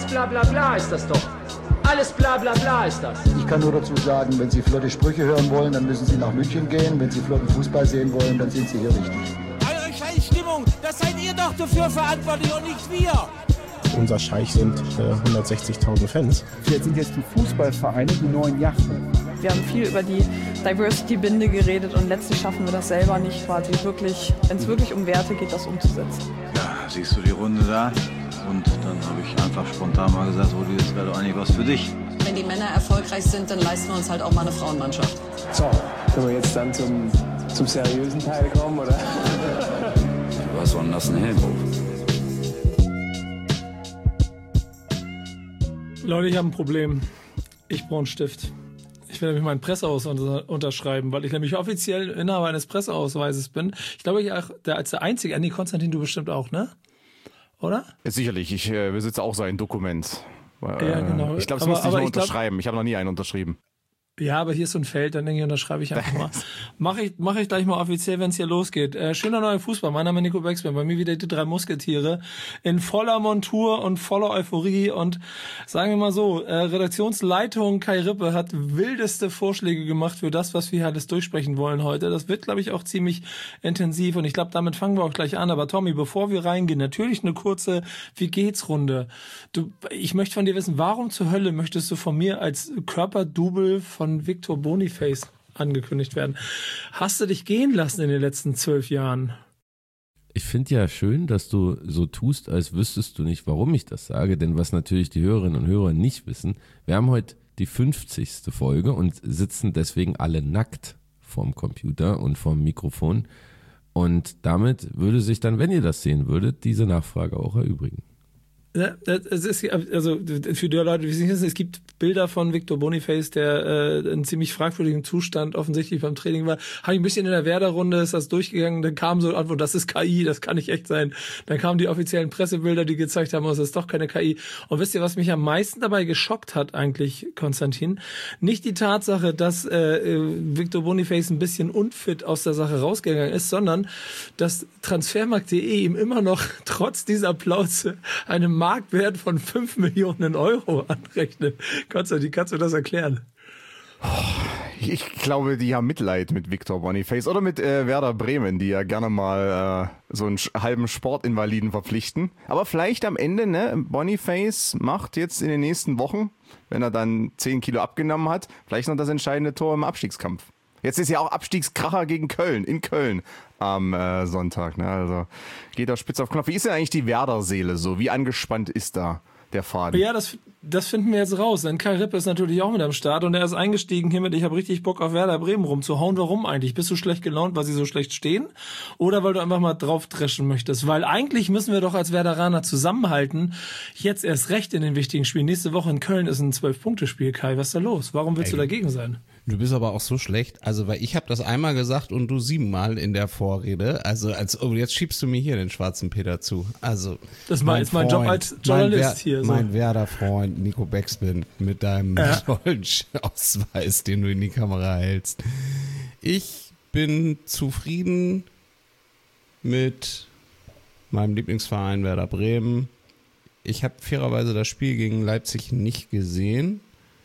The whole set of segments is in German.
bla bla bla ist das doch. Alles bla bla bla ist das. Ich kann nur dazu sagen, wenn Sie flotte Sprüche hören wollen, dann müssen Sie nach München gehen. Wenn Sie flotten Fußball sehen wollen, dann sind Sie hier richtig. Eure Scheißstimmung, das seid ihr doch dafür verantwortlich und nicht wir. Unser Scheich sind 160.000 Fans. Jetzt sind jetzt die Fußballvereine die neuen Yachten. Wir haben viel über die Diversity-Binde geredet und letztlich schaffen wir das selber nicht quasi wirklich, wenn es wirklich um Werte geht, das umzusetzen. Ja, siehst du die Runde da? Und dann habe ich einfach spontan mal gesagt, Rudi, das wäre doch eigentlich was für dich. Wenn die Männer erfolgreich sind, dann leisten wir uns halt auch mal eine Frauenmannschaft. So, können wir jetzt dann zum seriösen Teil kommen, oder? Was war denn das, ein Helm auf? Leute, ich habe ein Problem. Ich brauche einen Stift. Ich will nämlich meinen Presseausweis unterschreiben, weil ich nämlich offiziell Inhaber eines Presseausweises bin. Ich glaube, ich auch als der Einzige. Nee, Konstantin, du bestimmt auch, ne? Oder? Sicherlich, ich besitze auch so ein Dokument. Ja, genau. Ich glaube, es muss nicht nur unterschreiben. Ich habe noch nie einen unterschrieben. Ja, aber hier ist so ein Feld, dann denke ich, unterschreibe ich einfach mal. Mach ich gleich mal offiziell, wenn es hier losgeht. Schöner neuer Fußball. Mein Name ist Nico Beckspin. Bei mir wieder die 3 Musketiere in voller Montur und voller Euphorie. Und sagen wir mal so, Redaktionsleitung Kai Rippe hat wildeste Vorschläge gemacht für das, was wir alles durchsprechen wollen heute. Das wird, glaube ich, auch ziemlich intensiv. Und ich glaube, damit fangen wir auch gleich an. Aber Tommy, bevor wir reingehen, natürlich eine kurze Wie geht's Runde. Ich möchte von dir wissen, warum zur Hölle möchtest du von mir als Körperdouble von Victor Boniface angekündigt werden? Hast du dich gehen lassen in den letzten 12 Jahren? Ich finde ja schön, dass du so tust, als wüsstest du nicht, warum ich das sage, denn was natürlich die Hörerinnen und Hörer nicht wissen, wir haben heute die 50. Folge und sitzen deswegen alle nackt vorm Computer und vorm Mikrofon und damit würde sich dann, wenn ihr das sehen würdet, diese Nachfrage auch erübrigen. Ja, es ist, also für die Leute, die es nicht wissen, es gibt Bilder von Victor Boniface, der in ziemlich fragwürdigem Zustand offensichtlich beim Training war. Habe ich ein bisschen in der Werder-Runde, ist das durchgegangen, dann kam so eine Antwort, das ist KI, das kann nicht echt sein. Dann kamen die offiziellen Pressebilder, die gezeigt haben, es ist doch keine KI. Und wisst ihr, was mich am meisten dabei geschockt hat eigentlich, Konstantin? Nicht die Tatsache, dass Victor Boniface ein bisschen unfit aus der Sache rausgegangen ist, sondern dass Transfermarkt.de ihm immer noch trotz dieser Plauze eine Marktwert von 5 Millionen Euro anrechnet. Konstantin, kannst du das erklären? Ich glaube, die haben Mitleid mit Victor Boniface oder mit Werder Bremen, die ja gerne mal so einen halben Sportinvaliden verpflichten. Aber vielleicht am Ende, ne, Boniface macht jetzt in den nächsten Wochen, wenn er dann 10 Kilo abgenommen hat, vielleicht noch das entscheidende Tor im Abstiegskampf. Jetzt ist ja auch Abstiegskracher gegen Köln, in Köln am Sonntag. Ne? Also geht er spitz auf Knopf. Wie ist denn eigentlich die Werder-Seele so? Wie angespannt ist da der Faden? Ja, das finden wir jetzt raus. Denn Kai Rippe ist natürlich auch mit am Start und er ist eingestiegen hiermit, ich habe richtig Bock auf Werder Bremen rumzuhauen. Warum eigentlich? Bist du schlecht gelaunt, weil sie so schlecht stehen? Oder weil du einfach mal draufdreschen möchtest? Weil eigentlich müssen wir doch als Werderaner zusammenhalten. Jetzt erst recht in den wichtigen Spielen. Nächste Woche in Köln ist ein 12-Punkte-Spiel, Kai. Was ist da los? Warum willst du dagegen sein? Du bist aber auch so schlecht, also weil ich habe das einmal gesagt und du 7-mal in der Vorrede, also jetzt schiebst du mir hier den schwarzen Peter zu. Also das ist mein Job als Journalist hier. So. Mein Werder-Freund Nico Beckspin mit deinem tollen Ausweis, den du in die Kamera hältst. Ich bin zufrieden mit meinem Lieblingsverein Werder Bremen. Ich habe fairerweise das Spiel gegen Leipzig nicht gesehen.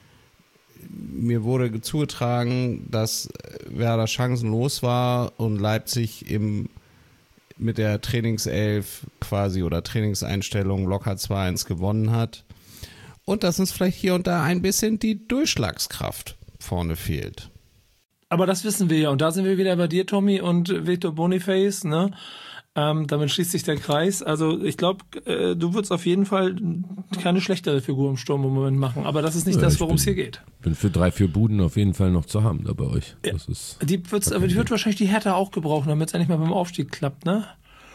Mir wurde zugetragen, dass Werder chancenlos war und Leipzig mit der Trainingself quasi oder Trainingseinstellung locker 2-1 gewonnen hat. Und dass uns vielleicht hier und da ein bisschen die Durchschlagskraft vorne fehlt. Aber das wissen wir ja. Und da sind wir wieder bei dir, Tommy, und Victor Boniface, ne? Damit schließt sich der Kreis. Also ich glaube, du würdest auf jeden Fall keine schlechtere Figur im Sturm im Moment machen. Aber das ist nicht das, worum es hier geht. Bin für 3-4 Buden auf jeden Fall noch zu haben da bei euch. Das ist die wird wahrscheinlich die Hertha auch gebrauchen, damit es endlich mal beim Aufstieg klappt, ne?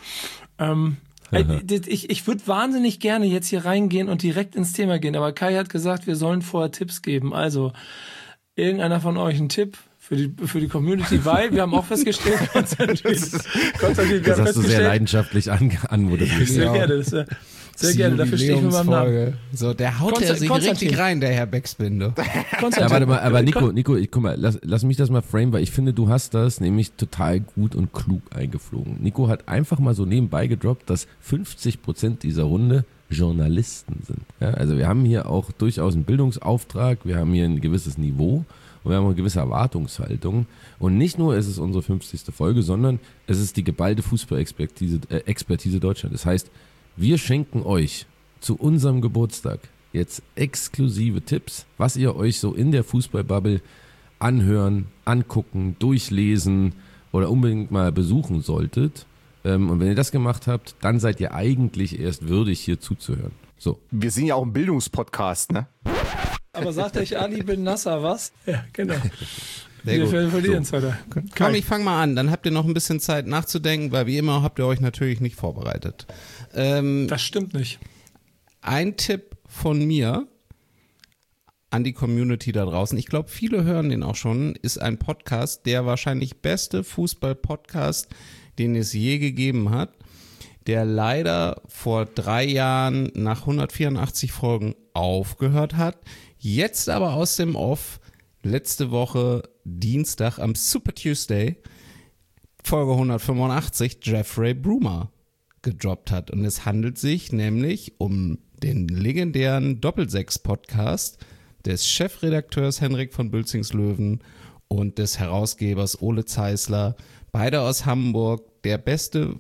Ich würde wahnsinnig gerne jetzt hier reingehen und direkt ins Thema gehen. Aber Kai hat gesagt, wir sollen vorher Tipps geben. Also irgendeiner von euch einen Tipp für die Community, weil wir haben auch festgestellt, Konstantin, das hast du sehr leidenschaftlich anmoderiert. Sehr gerne. Sehr gerne, dafür stehe ich mit meinem Namen. So, der haut er sich richtig rein, der Herr Backspin. Ja, warte mal, aber Nico, guck mal, lass mich das mal framen, weil ich finde, du hast das nämlich total gut und klug eingeflogen. Nico hat einfach mal so nebenbei gedroppt, dass 50% dieser Runde Journalisten sind. Ja, also wir haben hier auch durchaus einen Bildungsauftrag, wir haben hier ein gewisses Niveau und wir haben eine gewisse Erwartungshaltung. Und nicht nur ist es unsere 50. Folge, sondern es ist die geballte Fußball-Expertise Deutschland. Das heißt, wir schenken euch zu unserem Geburtstag jetzt exklusive Tipps, was ihr euch so in der Fußballbubble anhören, angucken, durchlesen oder unbedingt mal besuchen solltet. Und wenn ihr das gemacht habt, dann seid ihr eigentlich erst würdig, hier zuzuhören. So. Wir sind ja auch ein Bildungspodcast, ne? Aber sagt euch Ali bin Nasser was? Ja, genau. Sehr gut. Wir verlieren es heute. Komm, ich fang mal an. Dann habt ihr noch ein bisschen Zeit nachzudenken, weil wie immer habt ihr euch natürlich nicht vorbereitet. Das stimmt nicht. Ein Tipp von mir an die Community da draußen. Ich glaube, viele hören den auch schon. Ist ein Podcast, der wahrscheinlich beste Fußball-Podcast, den es je gegeben hat, der leider vor 3 Jahren nach 184 Folgen aufgehört hat, jetzt aber aus dem Off letzte Woche Dienstag am Super Tuesday Folge 185 Jeffrey Brumer gedroppt hat. Und es handelt sich nämlich um den legendären Doppelsechs-Podcast des Chefredakteurs Henrik von Bülzingslöwen und des Herausgebers Ole Zeisler, beide aus Hamburg, der beste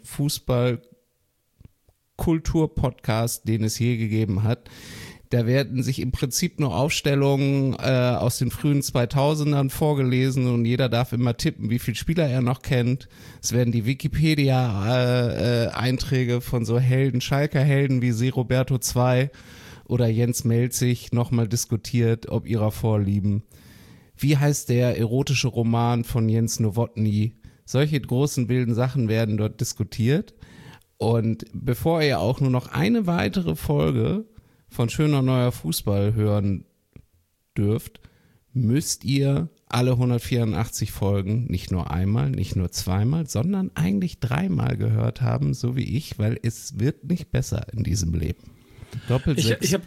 Fußball-Kultur-Podcast, den es je gegeben hat. Da werden sich im Prinzip nur Aufstellungen aus den frühen 2000ern vorgelesen und jeder darf immer tippen, wie viele Spieler er noch kennt. Es werden die Wikipedia-Einträge von so Helden, Schalker Helden wie Se Roberto II oder Jens Melzig nochmal diskutiert, ob ihrer Vorlieben. Wie heißt der erotische Roman von Jens Nowotny? Solche großen wilden Sachen werden dort diskutiert. Und bevor ihr auch nur noch eine weitere Folge von Schöner Neuer Fußball hören dürft, müsst ihr alle 184 Folgen nicht nur einmal, nicht nur zweimal, sondern eigentlich 3-mal gehört haben, so wie ich, weil es wird nicht besser in diesem Leben. Doppelsechs. Ich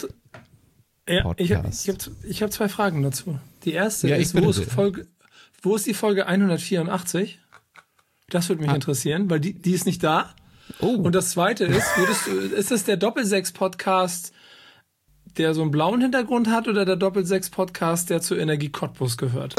habe 2 Fragen dazu. Die erste ist, wo ist die Folge 184? Das würde mich interessieren, weil die ist nicht da. Oh. Und das zweite ist, ist es der Doppelsechs-Podcast, der so einen blauen Hintergrund hat, oder der Doppelsechs-Podcast, der zur Energie Cottbus gehört?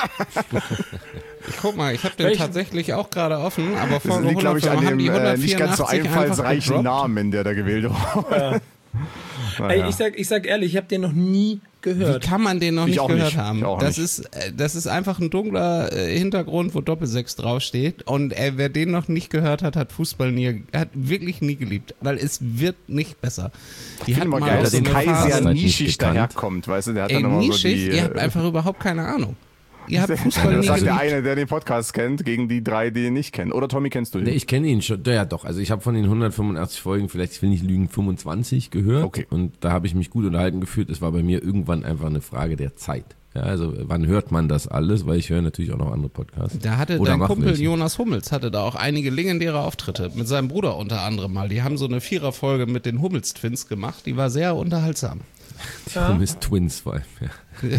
Guck mal, ich habe den tatsächlich auch gerade offen, aber vor liegt, glaube ich, an dem nicht ganz so einfallsreichen Namen, der da gewählt wurde. Ey, ich sag ehrlich, ich habe den noch nie gehört. Wie kann man den noch nicht gehört haben? Das ist einfach ein dunkler Hintergrund, wo Doppelsechs draufsteht. Und wer den noch nicht gehört hat, hat Fußball hat wirklich nie geliebt, weil es wird nicht besser. Ich finde mal geil, dass der Kai sehr nischig daherkommt, weißt du? Der hat dann nochmal so die... Ihr habt einfach überhaupt keine Ahnung. Ihr habt Fußball nie geliebt. Das sagt der eine, der den Podcast kennt, gegen die 3, die ihn nicht kennen. Oder Tommy, kennst du ihn? Nee, ich kenne ihn schon. Ja, doch. Also ich habe von den 185 Folgen, vielleicht, ich will nicht lügen, 25 gehört. Okay. Und da habe ich mich gut unterhalten gefühlt. Es war bei mir irgendwann einfach eine Frage der Zeit. Ja, also wann hört man das alles? Weil ich höre natürlich auch noch andere Podcasts. Da hatte dein Kumpel Jonas Hummels, hatte da auch einige legendäre Auftritte. Mit seinem Bruder unter anderem mal. Die haben so eine 4er-Folge mit den Hummels-Twins gemacht. Die war sehr unterhaltsam. Die Hummels-Twins vor allem, ja.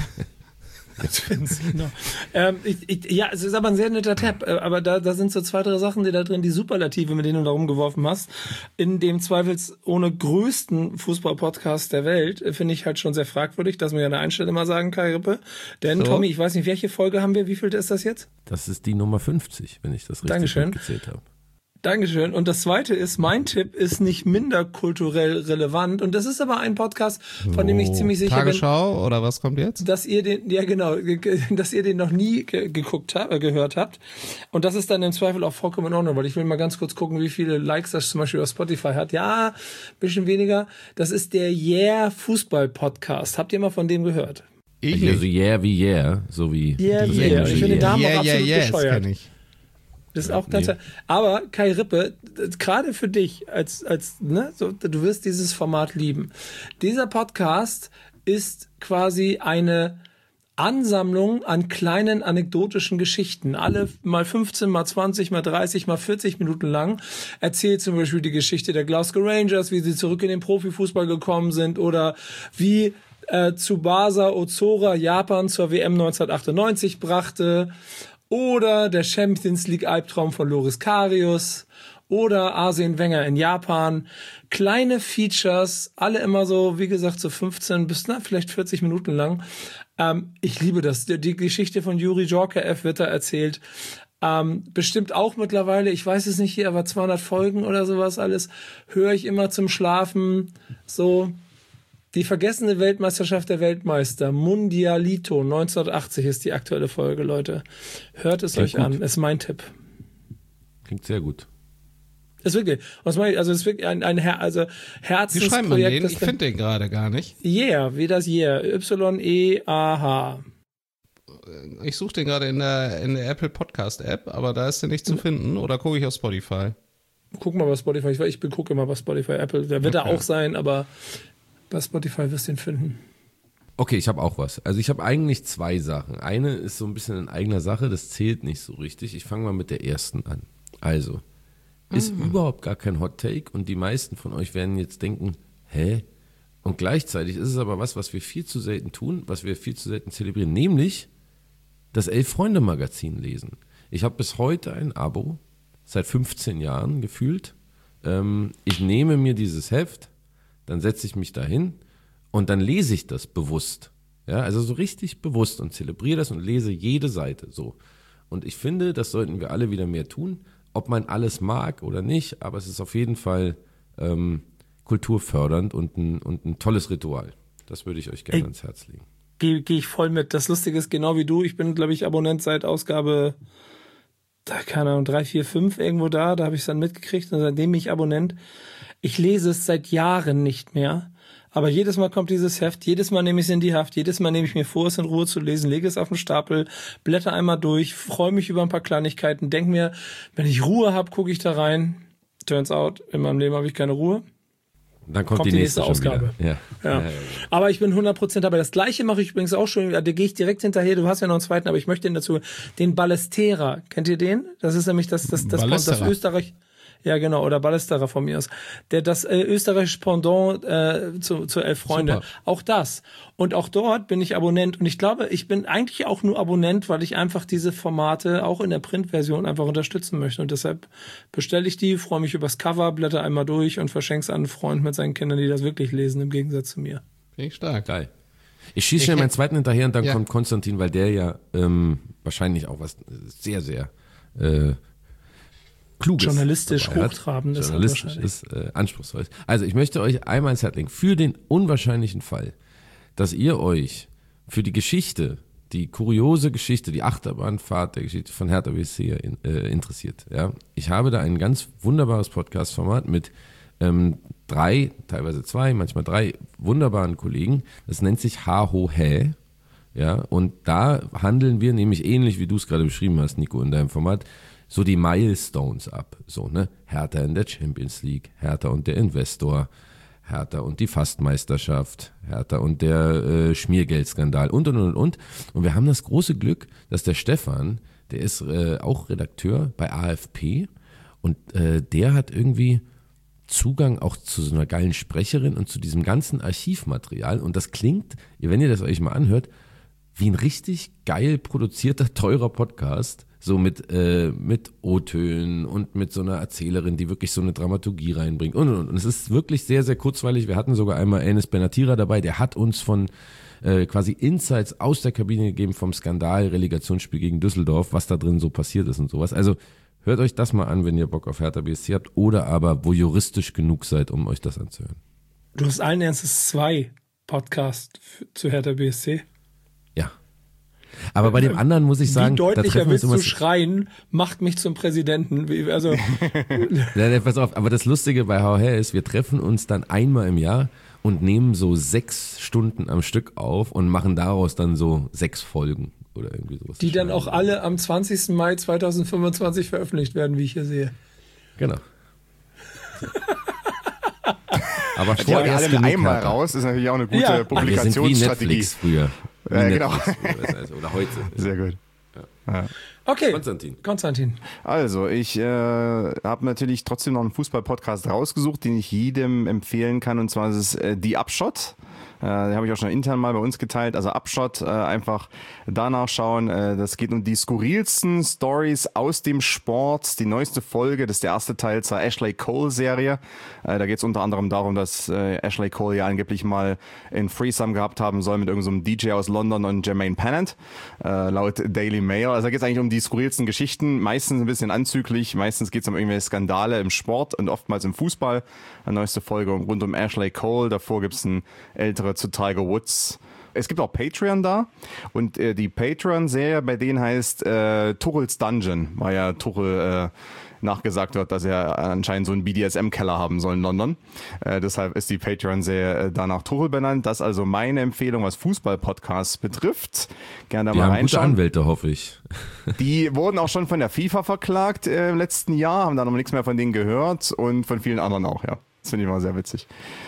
Genau. Es ist aber ein sehr netter Tab, aber da sind so 2, 3 Sachen, die da drin, die Superlative, mit denen du da rumgeworfen hast, in dem zweifelsohne größten Fußball-Podcast der Welt, finde ich halt schon sehr fragwürdig, dass wir an der Einstelle mal sagen, Kai Rippe. Denn Tommy, ich weiß nicht, welche Folge haben wir, wie viel ist das jetzt? Das ist die Nummer 50, wenn ich das richtig gezählt habe. Dankeschön. Und das zweite ist, mein Tipp ist nicht minder kulturell relevant. Und das ist aber ein Podcast, von dem ich ziemlich sicher Tagesschau oder was kommt jetzt? Dass ihr den, dass ihr den noch nie gehört habt. Und das ist dann im Zweifel auch vollkommen in Ordnung, weil ich will mal ganz kurz gucken, wie viele Likes das zum Beispiel auf Spotify hat. Ja, bisschen weniger. Das ist der Fußball-Podcast. Habt ihr mal von dem gehört? Ich also so wie Yeah. Ich finde den Namen auch absolut bescheuert. Das kenn ich. Das ist auch ganz, aber Kai Rippe, gerade für dich du wirst dieses Format lieben. Dieser Podcast ist quasi eine Ansammlung an kleinen anekdotischen Geschichten. Alle mal 15, mal 20, mal 30, mal 40 Minuten lang. Erzählt zum Beispiel die Geschichte der Glasgow Rangers, wie sie zurück in den Profifußball gekommen sind oder wie Tsubasa Ozora Japan zur WM 1998 brachte oder der Champions League Albtraum von Loris Karius oder Arsene Wenger in Japan. Kleine Features, alle immer so, wie gesagt, so 15 bis vielleicht 40 Minuten lang. Ich liebe das. Die Geschichte von Juri Djorkaeff wird da erzählt. Bestimmt auch mittlerweile, ich weiß es nicht hier, aber 200 Folgen oder sowas alles, höre ich immer zum Schlafen. So, die vergessene Weltmeisterschaft der Weltmeister, Mundialito, 1980 ist die aktuelle Folge, Leute. Hört es euch an, ist mein Tipp. Klingt sehr gut. Ist wirklich, also ist wirklich ein Herzensprojekt. Wie schreibt man den? Ich finde den gerade gar nicht. Yeah, wie das Yeah, Y-E-A-H. Ich suche den gerade in der Apple Podcast App, aber da ist der nicht zu finden. Oder gucke ich auf Spotify? Guck mal bei Spotify, ich gucke immer bei Spotify, Apple, der wird da auch sein, aber bei Spotify wirst du ihn finden. Okay, ich habe auch was. Also ich habe eigentlich 2 Sachen. Eine ist so ein bisschen in eigener Sache, das zählt nicht so richtig. Ich fange mal mit der ersten an. Also, ist überhaupt gar kein Hot Take und die meisten von euch werden jetzt denken, hä? Und gleichzeitig ist es aber was wir viel zu selten tun, was wir viel zu selten zelebrieren, nämlich das 11-Freunde-Magazin lesen. Ich habe bis heute ein Abo, seit 15 Jahren gefühlt. Ich nehme mir dieses Heft, dann setze ich mich dahin und dann lese ich das bewusst. Ja, also so richtig bewusst und zelebriere das und lese jede Seite so. Und ich finde, das sollten wir alle wieder mehr tun. Ob man alles mag oder nicht, aber es ist auf jeden Fall kulturfördernd und ein tolles Ritual. Das würde ich euch gerne ans Herz legen. Gehe ich voll mit. Das Lustige ist genau wie du. Ich bin, glaube ich, Abonnent seit Ausgabe, keine Ahnung, 3, 4, 5 irgendwo da. Da habe ich es dann mitgekriegt und seitdem bin ich Abonnent. Ich lese es seit Jahren nicht mehr. Aber jedes Mal kommt dieses Heft, jedes Mal nehme ich es in die Hand, jedes Mal nehme ich mir vor, es in Ruhe zu lesen, lege es auf den Stapel, blätter einmal durch, freue mich über ein paar Kleinigkeiten, denke mir, wenn ich Ruhe habe, gucke ich da rein. Turns out, in meinem Leben habe ich keine Ruhe. Dann kommt die nächste Ausgabe. Ja. Aber ich bin 100% dabei. Das Gleiche mache ich übrigens auch schon, da gehe ich direkt hinterher, du hast ja noch einen zweiten, aber ich möchte den dazu, den Ballesterer. Kennt ihr den? Das ist nämlich das Österreich. Ja, genau, oder Ballesterer von mir aus. Das österreichische Pendant zu 11 Freunde. Super. Auch das. Und auch dort bin ich Abonnent. Und ich glaube, ich bin eigentlich auch nur Abonnent, weil ich einfach diese Formate auch in der Printversion einfach unterstützen möchte. Und deshalb bestelle ich die, freue mich übers Cover, blätter einmal durch und verschenke es an einen Freund mit seinen Kindern, die das wirklich lesen, im Gegensatz zu mir. Finde ich stark. Geil. Ich schieße schnell meinen zweiten hinterher und dann kommt Konstantin, weil der ja wahrscheinlich auch was sehr, sehr Kluges journalistisch hochtrabendes, journalistisch ist anspruchsvoll. Also ich möchte euch einmal ins Herz legen, für den unwahrscheinlichen Fall, dass ihr euch für die Geschichte, die kuriose Geschichte, die Achterbahnfahrt der Geschichte von Hertha BSC interessiert. Ja? Ich habe da ein ganz wunderbares Podcast-Format mit 3, teilweise 2, manchmal 3 wunderbaren Kollegen. Das nennt sich Ha-Ho-Hä. Ja? Und da handeln wir nämlich ähnlich, wie du es gerade beschrieben hast, Nico, in deinem Format, so die Milestones ab, so, ne? Hertha in der Champions League, Hertha und der Investor, Hertha und die Fastmeisterschaft, Hertha und der Schmiergeldskandal und. Und wir haben das große Glück, dass der Stefan, der ist auch Redakteur bei AFP und der hat irgendwie Zugang auch zu so einer geilen Sprecherin und zu diesem ganzen Archivmaterial und das klingt, wenn ihr das euch mal anhört, wie ein richtig geil produzierter, teurer Podcast, so mit O-Tönen und mit so einer Erzählerin, die wirklich so eine Dramaturgie reinbringt und. Und es ist wirklich sehr, sehr kurzweilig. Wir hatten sogar einmal Enes Benatira dabei, der hat uns von quasi Insights aus der Kabine gegeben vom Skandal Relegationsspiel gegen Düsseldorf, was da drin so passiert ist und sowas. Also hört euch das mal an, wenn ihr Bock auf Hertha BSC habt oder aber wo juristisch genug seid, um euch das anzuhören. Du hast allen Ernstes 2 Podcasts zu Hertha BSC. Ja. Aber bei dem anderen muss ich sagen, wie deutlicher da willst du schreien, macht mich zum Präsidenten. Also ja, pass auf, aber das Lustige bei How Hair ist, wir treffen uns dann einmal im Jahr und nehmen so 6 Stunden am Stück auf und machen daraus dann so 6 Folgen oder irgendwie sowas. Die dann auch alle am 20. Mai 2025 veröffentlicht werden, wie ich hier sehe. Genau. Aber vorerst alle mit einmal raus, ist natürlich auch eine gute Publikationsstrategie. Netflix früher. Genau. Oder heute. Sehr gut. Ja. Okay, Konstantin. Also, ich habe natürlich trotzdem noch einen Fußball-Podcast rausgesucht, den ich jedem empfehlen kann. Und zwar ist es Die Upshot. Den habe ich auch schon intern mal bei uns geteilt. Also Upshot, einfach danach schauen. Das geht um die skurrilsten Stories aus dem Sport. Die neueste Folge, das ist der erste Teil zur Ashley Cole-Serie. Da geht es unter anderem darum, dass Ashley Cole ja angeblich mal ein Threesome gehabt haben soll mit irgendeinem DJ aus London und Jermaine Pennant, laut Daily Mail. Also da geht es eigentlich um die skurrilsten Geschichten. Meistens ein bisschen anzüglich. Meistens geht es um irgendwelche Skandale im Sport und oftmals im Fußball. Eine neueste Folge rund um Ashley Cole. Davor gibt es ein ältere zu Tiger Woods. Es gibt auch Patreon da und die Patreon-Serie bei denen heißt Tuchels Dungeon, weil ja Tuchel nachgesagt wird, dass er anscheinend so einen BDSM-Keller haben soll in London. Deshalb ist die Patreon-Serie danach Tuchel benannt. Das ist also meine Empfehlung, was Fußball-Podcasts betrifft. Gerne da mal reinschauen. Gute Anwälte, hoffe ich. Die wurden auch schon von der FIFA verklagt im letzten Jahr, haben dann noch nichts mehr von denen gehört und von vielen anderen auch, ja. Das finde ich mal sehr witzig.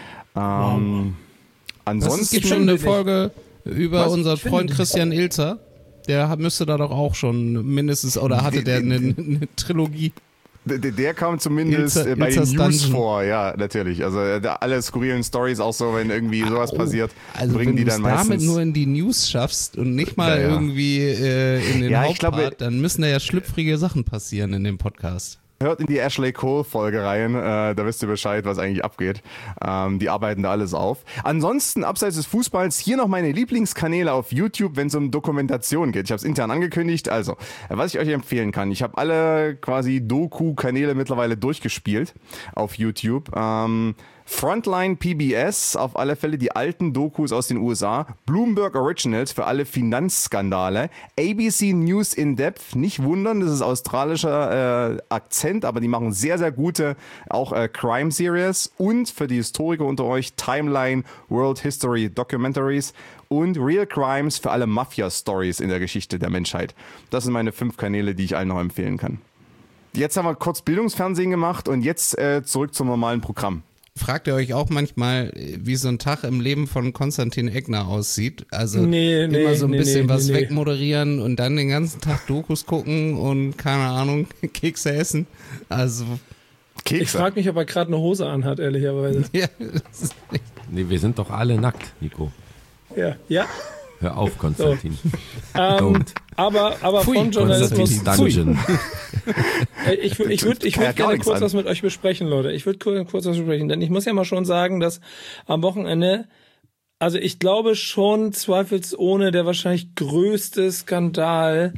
Ansonsten es gibt schon eine Folge über unseren Freund Christian Ilzer. Der müsste da doch auch schon mindestens, oder hatte der eine Trilogie? Der kam zumindest bei den News Dungeon vor, ja, natürlich. Also alle skurrilen Stories, auch so, wenn irgendwie sowas passiert, also bringen die dann meistens... Wenn du damit nur in die News schaffst und nicht mal irgendwie in den Hauptpart, dann müssen da ja schlüpfrige Sachen passieren in dem Podcast. Hört in die Ashley Cole-Folge rein, da wisst ihr Bescheid, was eigentlich abgeht. Die arbeiten da alles auf. Ansonsten, abseits des Fußballs, hier noch meine Lieblingskanäle auf YouTube, wenn es um Dokumentation geht. Ich habe es intern angekündigt. Also, was ich euch empfehlen kann, ich habe alle quasi Doku-Kanäle mittlerweile durchgespielt auf YouTube. Frontline PBS, auf alle Fälle die alten Dokus aus den USA, Bloomberg Originals für alle Finanzskandale, ABC News in Depth, nicht wundern, das ist australischer Akzent, aber die machen sehr, sehr gute auch Crime Series und für die Historiker unter euch Timeline World History Documentaries und Real Crimes für alle Mafia-Stories in der Geschichte der Menschheit. Das sind meine 5 Kanäle, die ich allen noch empfehlen kann. Jetzt haben wir kurz Bildungsfernsehen gemacht und jetzt zurück zum normalen Programm. Fragt ihr euch auch manchmal, wie so ein Tag im Leben von Konstantin Eckner aussieht? Also immer so ein bisschen was wegmoderieren und dann den ganzen Tag Dokus gucken und keine Ahnung, Kekse essen. Also Kekse. Ich frage mich, ob er gerade eine Hose anhat, ehrlicherweise. Ja, nee, wir sind doch alle nackt, Nico. Ja. Hör auf, Konstantin. So. Aber von Journalismus. Dungeon. Ich würde gerne kurz was mit euch besprechen, Leute. Ich würde kurz was besprechen, denn ich muss ja mal schon sagen, dass am Wochenende, also ich glaube schon zweifelsohne der wahrscheinlich größte Skandal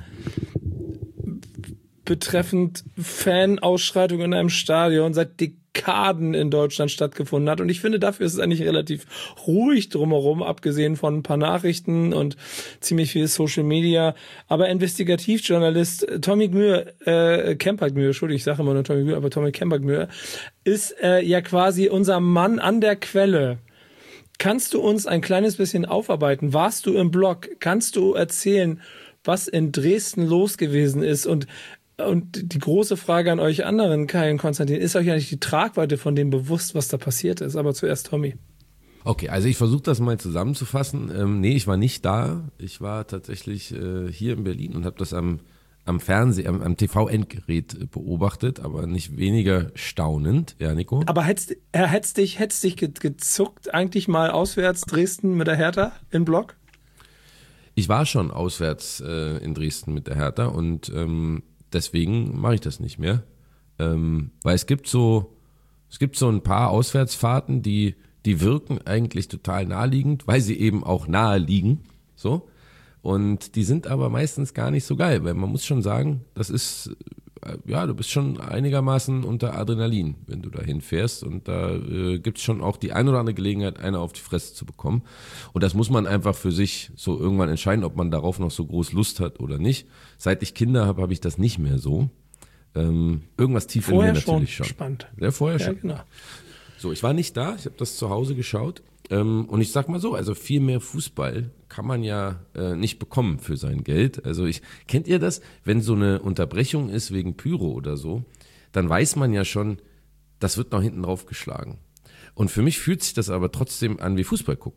betreffend Fanausschreitung in einem Stadion seit Dekaden in Deutschland stattgefunden hat. Und ich finde, dafür ist es eigentlich relativ ruhig drumherum, abgesehen von ein paar Nachrichten und ziemlich viel Social Media. Aber Investigativjournalist Tommy Kempergmühe, Entschuldigung, ich sage immer nur Tommy Gmühe, aber Tommy Kempergmühe ist ja quasi unser Mann an der Quelle. Kannst du uns ein kleines bisschen aufarbeiten? Warst du im Blog? Kannst du erzählen, was in Dresden los gewesen ist? Und die große Frage an euch anderen, Kai und Konstantin, ist euch eigentlich die Tragweite von dem bewusst, was da passiert ist? Aber zuerst Tommy. Okay, also ich versuche das mal zusammenzufassen. Nee, ich war nicht da. Ich war tatsächlich hier in Berlin und habe das am Fernsehen, am TV-Endgerät beobachtet, aber nicht weniger staunend. Ja, Nico? Aber hätt's dich gezuckt, eigentlich mal auswärts Dresden mit der Hertha im Blog? Ich war schon auswärts in Dresden mit der Hertha und deswegen mache ich das nicht mehr, weil es gibt so ein paar Auswärtsfahrten, die wirken eigentlich total naheliegend, weil sie eben auch nahe liegen, so, und die sind aber meistens gar nicht so geil, weil man muss schon sagen, das ist, ja, du bist schon einigermaßen unter Adrenalin, wenn du da hinfährst, und da gibt's schon auch die ein oder andere Gelegenheit, eine auf die Fresse zu bekommen, und das muss man einfach für sich so irgendwann entscheiden, ob man darauf noch so groß Lust hat oder nicht. Seit ich Kinder habe ich das nicht mehr so. Irgendwas tief vorher in mir natürlich schon. Spannend. Ja, vorher schon. Genau. So, ich war nicht da, ich habe das zu Hause geschaut, und ich sag mal so, also viel mehr Fußball kann man ja nicht bekommen für sein Geld. Also kennt ihr das, wenn so eine Unterbrechung ist wegen Pyro oder so, dann weiß man ja schon, das wird noch hinten drauf geschlagen. Und für mich fühlt sich das aber trotzdem an wie Fußball gucken.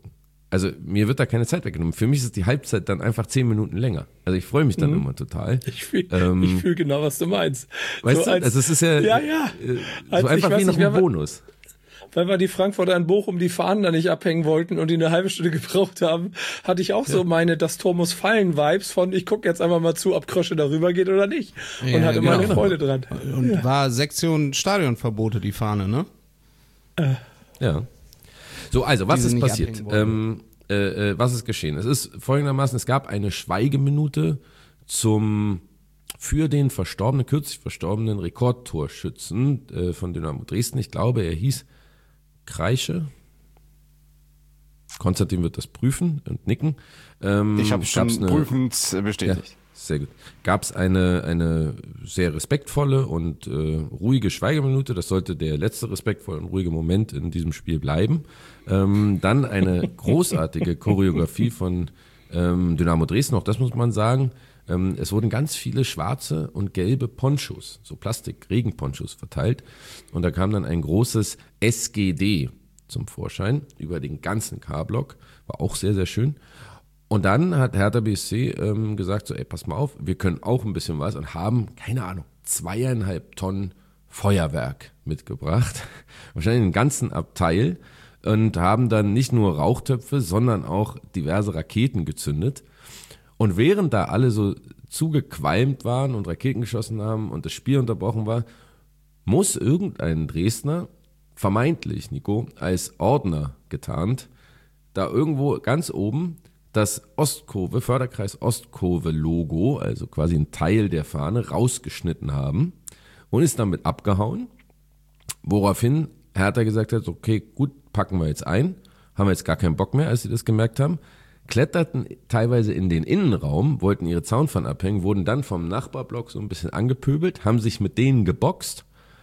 Also mir wird da keine Zeit weggenommen. Für mich ist die Halbzeit dann einfach 10 Minuten länger. Also ich freue mich dann immer total. Ich fühl genau, was du meinst. Weißt so du, also es ist ja, so einfach wie noch ein Bonus. Weil wir die Frankfurter in Bochum die Fahnen da nicht abhängen wollten und die eine halbe Stunde gebraucht haben, hatte ich auch so meine Das Tor muss fallen Vibes von ich gucke jetzt einfach mal zu, ob Krösche darüber geht oder nicht. Und hatte meine Freude dran. Und war Sektion Stadionverbote die Fahne, ne? Ja. So, also, was ist passiert? Was ist geschehen? Es ist folgendermaßen, es gab eine Schweigeminute für den kürzlich verstorbenen Rekordtorschützen von Dynamo Dresden. Ich glaube, er hieß Kreische. Konstantin wird das prüfen und nicken. Ich habe schon prüfend bestätigt. Ja, sehr gut. Gab es eine sehr respektvolle und ruhige Schweigeminute. Das sollte der letzte respektvolle und ruhige Moment in diesem Spiel bleiben. Dann eine großartige Choreografie von Dynamo Dresden, auch das muss man sagen. Es wurden ganz viele schwarze und gelbe Ponchos, so Plastik-Regenponchos verteilt. Und da kam dann ein großes SGD zum Vorschein über den ganzen K-Block. War auch sehr, sehr schön. Und dann hat Hertha BSC gesagt, so, ey, pass mal auf, wir können auch ein bisschen was und haben, keine Ahnung, 2,5 Tonnen Feuerwerk mitgebracht. Wahrscheinlich einen ganzen Abteil. Und haben dann nicht nur Rauchtöpfe, sondern auch diverse Raketen gezündet. Und während da alle so zugequalmt waren und Raketen geschossen haben und das Spiel unterbrochen war, muss irgendein Dresdner, vermeintlich, Nico, als Ordner getarnt, da irgendwo ganz oben das Ostkurve, Förderkreis Ostkurve-Logo, also quasi ein Teil der Fahne, rausgeschnitten haben und ist damit abgehauen, woraufhin Hertha gesagt hat, okay, gut, packen wir jetzt ein, haben wir jetzt gar keinen Bock mehr, als sie das gemerkt haben, kletterten teilweise in den Innenraum, wollten ihre Zaunpfannen abhängen, wurden dann vom Nachbarblock so ein bisschen angepöbelt, haben sich mit denen geboxt,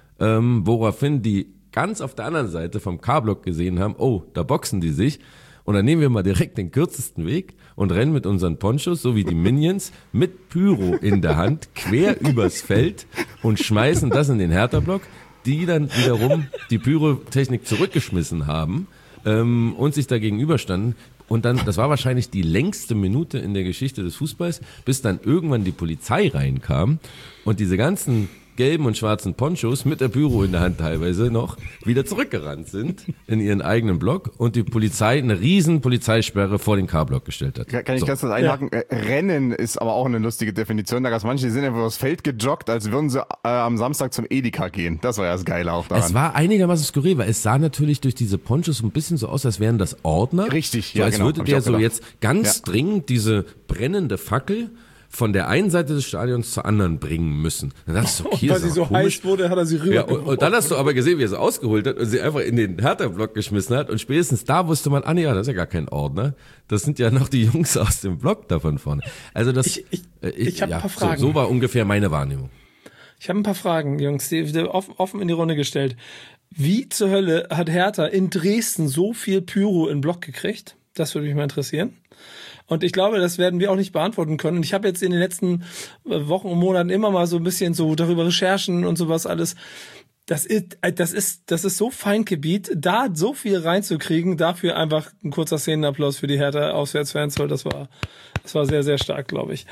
woraufhin die ganz auf der anderen Seite vom K-Block gesehen haben, oh, da boxen die sich. Und dann nehmen wir mal direkt den kürzesten Weg und rennen mit unseren Ponchos, so wie die Minions, mit Pyro in der Hand, quer übers Feld und schmeißen das in den Hertha-Block, die dann wiederum die Pyrotechnik zurückgeschmissen haben und sich da gegenüberstanden. Und dann, das war wahrscheinlich die längste Minute in der Geschichte des Fußballs, bis dann irgendwann die Polizei reinkam und diese ganzen gelben und schwarzen Ponchos mit der Pyro in der Hand teilweise noch wieder zurückgerannt sind in ihren eigenen Block und die Polizei eine riesen Polizeisperre vor den K-Block gestellt hat. Kann ich ganz kurz einhaken? Ja. Rennen ist aber auch eine lustige Definition. Da gab es manche, die sind einfach aufs Feld gejoggt, als würden sie am Samstag zum Edeka gehen. Das war ja das Geile auch daran. Es war einigermaßen skurril, weil es sah natürlich durch diese Ponchos so ein bisschen so aus, als wären das Ordner. Richtig, so, ja, als genau. würde der so jetzt ganz dringend diese brennende Fackel von der einen Seite des Stadions zur anderen bringen müssen. Dann dachte ich so, okay, weil sie so heiß wurde, hat er sie rüber. Ja, und dann hast du aber gesehen, wie er sie ausgeholt hat und sie einfach in den Hertha-Block geschmissen hat und spätestens da wusste man, ja, das ist ja gar kein Ordner. Das sind ja noch die Jungs aus dem Block da von vorne. Also das, ich habe ein paar Fragen. So war ungefähr meine Wahrnehmung. Ich habe ein paar Fragen, Jungs, die offen in die Runde gestellt. Wie zur Hölle hat Hertha in Dresden so viel Pyro in Block gekriegt? Das würde mich mal interessieren. Und ich glaube, das werden wir auch nicht beantworten können. Und ich habe jetzt in den letzten Wochen und Monaten immer mal so ein bisschen so darüber Recherchen und sowas alles. Das ist so Feindgebiet, da so viel reinzukriegen, dafür einfach ein kurzer Szenenapplaus für die Hertha-Auswärtsfans, weil das war sehr, sehr stark, glaube ich.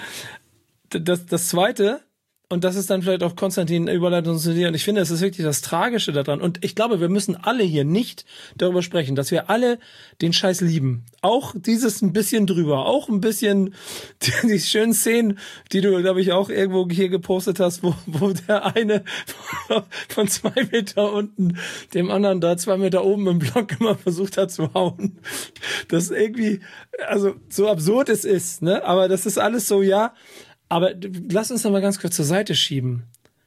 Das Zweite, und das ist dann vielleicht auch Konstantin Überleitung zu dir, und ich finde, es ist wirklich das Tragische daran. Und ich glaube, wir müssen alle hier nicht darüber sprechen, dass wir alle den Scheiß lieben. Auch dieses ein bisschen drüber, auch ein bisschen die schönen Szenen, die du, glaube ich, auch irgendwo hier gepostet hast, wo der eine von 2 Meter unten dem anderen da 2 Meter oben im Block immer versucht hat zu hauen. Das irgendwie, also so absurd es ist, ne? Aber das ist alles so, ja. Aber lass uns noch mal ganz kurz zur Seite schieben.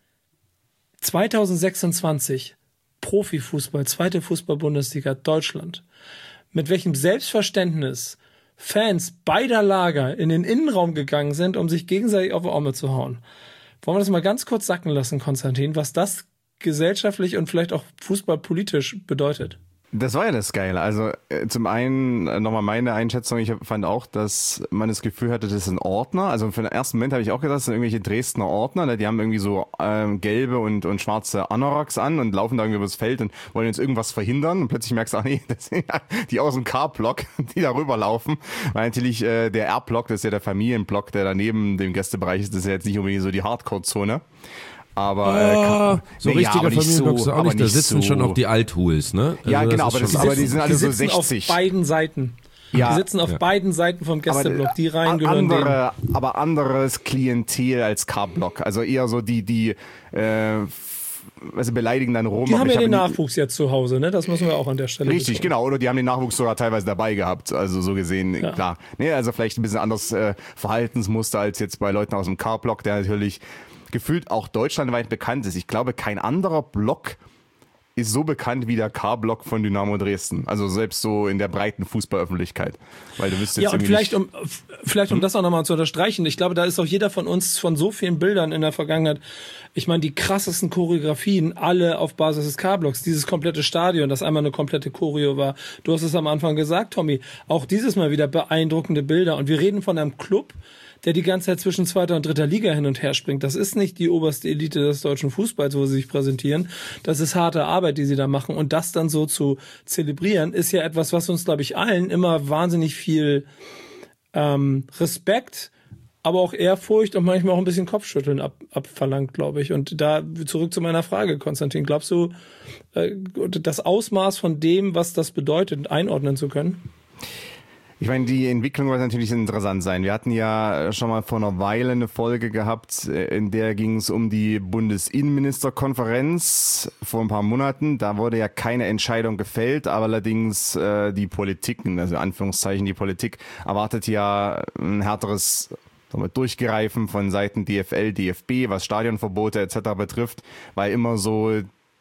2026, Profifußball, 2. Fußball-Bundesliga, Deutschland. Mit welchem Selbstverständnis Fans beider Lager in den Innenraum gegangen sind, um sich gegenseitig auf die Arme zu hauen. Wollen wir das mal ganz kurz sacken lassen, Konstantin, was das gesellschaftlich und vielleicht auch fußballpolitisch bedeutet? Das war ja das Geile. Also zum einen nochmal meine Einschätzung, ich fand auch, dass man das Gefühl hatte, das sind Ordner. Also für den ersten Moment habe ich auch gedacht, das sind irgendwelche Dresdner Ordner, die haben irgendwie so gelbe und schwarze Anoraks an und laufen da irgendwie übers Feld und wollen jetzt irgendwas verhindern. Und plötzlich merkst du, ach nee, das sind ja die aus dem K-Block, die da rüberlaufen. Weil natürlich der R-Block, das ist ja der Familienblock, der daneben dem Gästebereich ist, das ist ja jetzt nicht unbedingt so die Hardcore-Zone. Aber so richtiger Familienblock ist auch nicht, da sitzen schon auch die Althools, ne? Also ja, genau, aber die sind alle so 60. Auf beiden Seiten. Ja. Die sitzen auf beiden Seiten vom Gästeblock, die reingehören. Aber anderes Klientel als K-Block. Also eher so die beleidigen dann rum. Die haben ja den Nachwuchs jetzt zu Hause, ne? Das müssen wir auch an der Stelle Richtig, betonen. genau. Oder die haben den Nachwuchs sogar teilweise dabei gehabt. Also so gesehen, klar. Nee, also vielleicht ein bisschen anderes Verhaltensmuster als jetzt bei Leuten aus dem K-Block, der natürlich gefühlt auch deutschlandweit bekannt ist. Ich glaube, kein anderer Block ist so bekannt wie der K-Block von Dynamo Dresden. Also selbst so in der breiten Fußballöffentlichkeit. Weil du wüsstest ja, und vielleicht um das auch nochmal zu unterstreichen, ich glaube, da ist auch jeder von uns von so vielen Bildern in der Vergangenheit, ich meine, die krassesten Choreografien, alle auf Basis des K-Blocks, dieses komplette Stadion, das einmal eine komplette Choreo war. Du hast es am Anfang gesagt, Tommy, auch dieses Mal wieder beeindruckende Bilder. Und wir reden von einem Club, der die ganze Zeit zwischen 2. und 3. Liga hin und her springt. Das ist nicht die oberste Elite des deutschen Fußballs, wo sie sich präsentieren. Das ist harte Arbeit, die sie da machen. Und das dann so zu zelebrieren, ist ja etwas, was uns, glaube ich, allen immer wahnsinnig viel Respekt, aber auch Ehrfurcht und manchmal auch ein bisschen Kopfschütteln abverlangt, glaube ich. Und da zurück zu meiner Frage, Konstantin. Glaubst du, das Ausmaß von dem, was das bedeutet, einordnen zu können? Ich meine, die Entwicklung wird natürlich interessant sein. Wir hatten ja schon mal vor einer Weile eine Folge gehabt, in der ging es um die Bundesinnenministerkonferenz vor ein paar Monaten. Da wurde ja keine Entscheidung gefällt, aber allerdings die Politik, also in Anführungszeichen die Politik, erwartet ja ein härteres Durchgreifen von Seiten DFL, DFB, was Stadionverbote etc. betrifft, weil immer so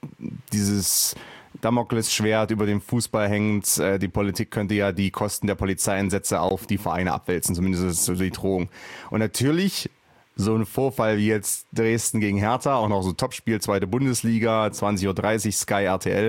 dieses Damoklesschwert über dem Fußball hängt. Die Politik könnte ja die Kosten der Polizeieinsätze auf die Vereine abwälzen, zumindest ist so die Drohung. Und natürlich so ein Vorfall wie jetzt Dresden gegen Hertha, auch noch so Topspiel, 2. Bundesliga, 20:30 Uhr, Sky RTL,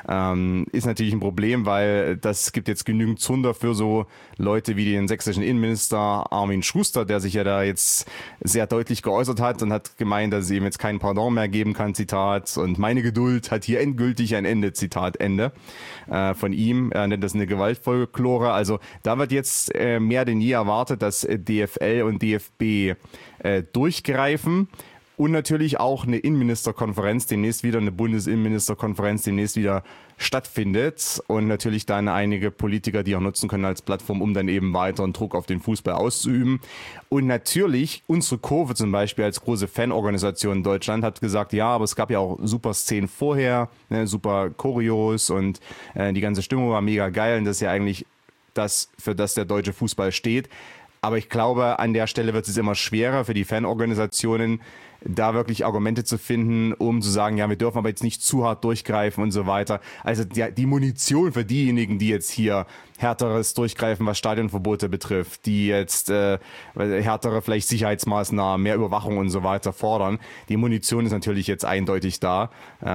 ist natürlich ein Problem, weil das gibt jetzt genügend Zunder für so Leute wie den sächsischen Innenminister Armin Schuster, der sich ja da jetzt sehr deutlich geäußert hat und hat gemeint, dass es eben jetzt keinen Pardon mehr geben kann, Zitat, und meine Geduld hat hier endgültig ein Ende, Zitat, Ende, von ihm. Er nennt das eine Gewaltfolklore. Also da wird jetzt mehr denn je erwartet, dass DFL und DFB durchgreifen und natürlich auch eine Innenministerkonferenz, demnächst wieder eine Bundesinnenministerkonferenz, demnächst wieder stattfindet und natürlich dann einige Politiker, die auch nutzen können als Plattform, um dann eben weiteren Druck auf den Fußball auszuüben. Und natürlich unsere Kurve zum Beispiel als große Fanorganisation in Deutschland hat gesagt, ja, aber es gab ja auch super Szenen vorher, ne, super Choreos und die ganze Stimmung war mega geil und das ist ja eigentlich das, für das der deutsche Fußball steht. Aber ich glaube, an der Stelle wird es immer schwerer für die Fanorganisationen, da wirklich Argumente zu finden, um zu sagen, ja, wir dürfen aber jetzt nicht zu hart durchgreifen und so weiter. Also die Munition für diejenigen, die jetzt hier härteres Durchgreifen, was Stadionverbote betrifft, die jetzt härtere vielleicht Sicherheitsmaßnahmen, mehr Überwachung und so weiter fordern. Die Munition ist natürlich jetzt eindeutig da.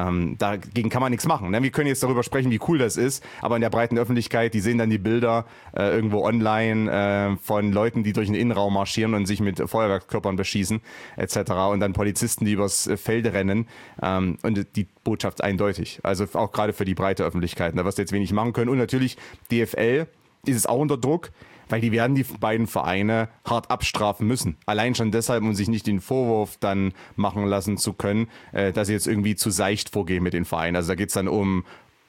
Dagegen kann man nichts machen. Ne? Wir können jetzt darüber sprechen, wie cool das ist, aber in der breiten Öffentlichkeit, die sehen dann die Bilder irgendwo online von Leuten, die durch den Innenraum marschieren und sich mit Feuerwerkskörpern beschießen etc. und dann Polizisten, die übers Feld rennen. Und die Botschaft eindeutig. Also auch gerade für die breite Öffentlichkeit. Da wirst du jetzt wenig machen können. Und natürlich DFL ist es auch unter Druck, weil die werden die beiden Vereine hart abstrafen müssen. Allein schon deshalb, um sich nicht den Vorwurf dann machen lassen zu können, dass sie jetzt irgendwie zu seicht vorgehen mit den Vereinen. Also da geht es dann um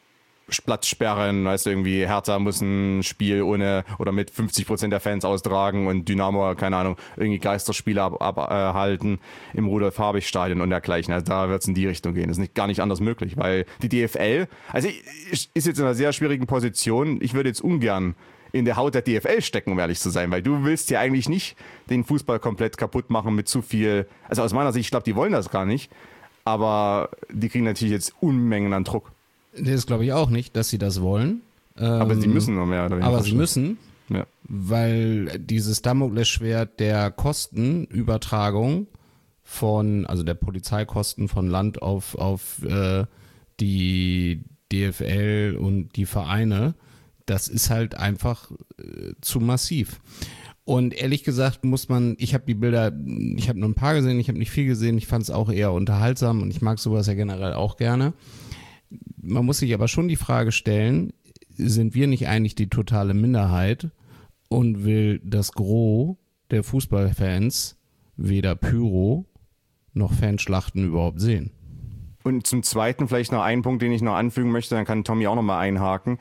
Platzsperren, weißt du, irgendwie Hertha muss ein Spiel ohne oder mit 50% der Fans austragen und Dynamo, keine Ahnung, irgendwie Geisterspiele abhalten im Rudolf-Habich-Stadion und dergleichen. Also da wird es in die Richtung gehen. Das ist gar nicht anders möglich, weil die DFL, also ist jetzt in einer sehr schwierigen Position. Ich würde jetzt ungern in der Haut der DFL stecken, um ehrlich zu sein, weil du willst ja eigentlich nicht den Fußball komplett kaputt machen mit zu viel, also aus meiner Sicht, ich glaube, die wollen das gar nicht, aber die kriegen natürlich jetzt Unmengen an Druck. Das glaube ich auch nicht, dass sie das wollen. Aber sie müssen noch mehr. Aber sie müssen, ja. Weil dieses Damoklesschwert der Kostenübertragung also der Polizeikosten von Land auf die DFL und die Vereine, das ist halt einfach zu massiv. Und ehrlich gesagt ich habe die Bilder, ich habe nur ein paar gesehen, ich habe nicht viel gesehen, ich fand es auch eher unterhaltsam und ich mag sowas ja generell auch gerne. Man muss sich aber schon die Frage stellen, sind wir nicht eigentlich die totale Minderheit und will das Gros der Fußballfans weder Pyro noch Fanschlachten überhaupt sehen? Und zum Zweiten vielleicht noch einen Punkt, den ich noch anfügen möchte, dann kann Tommy auch noch mal einhaken.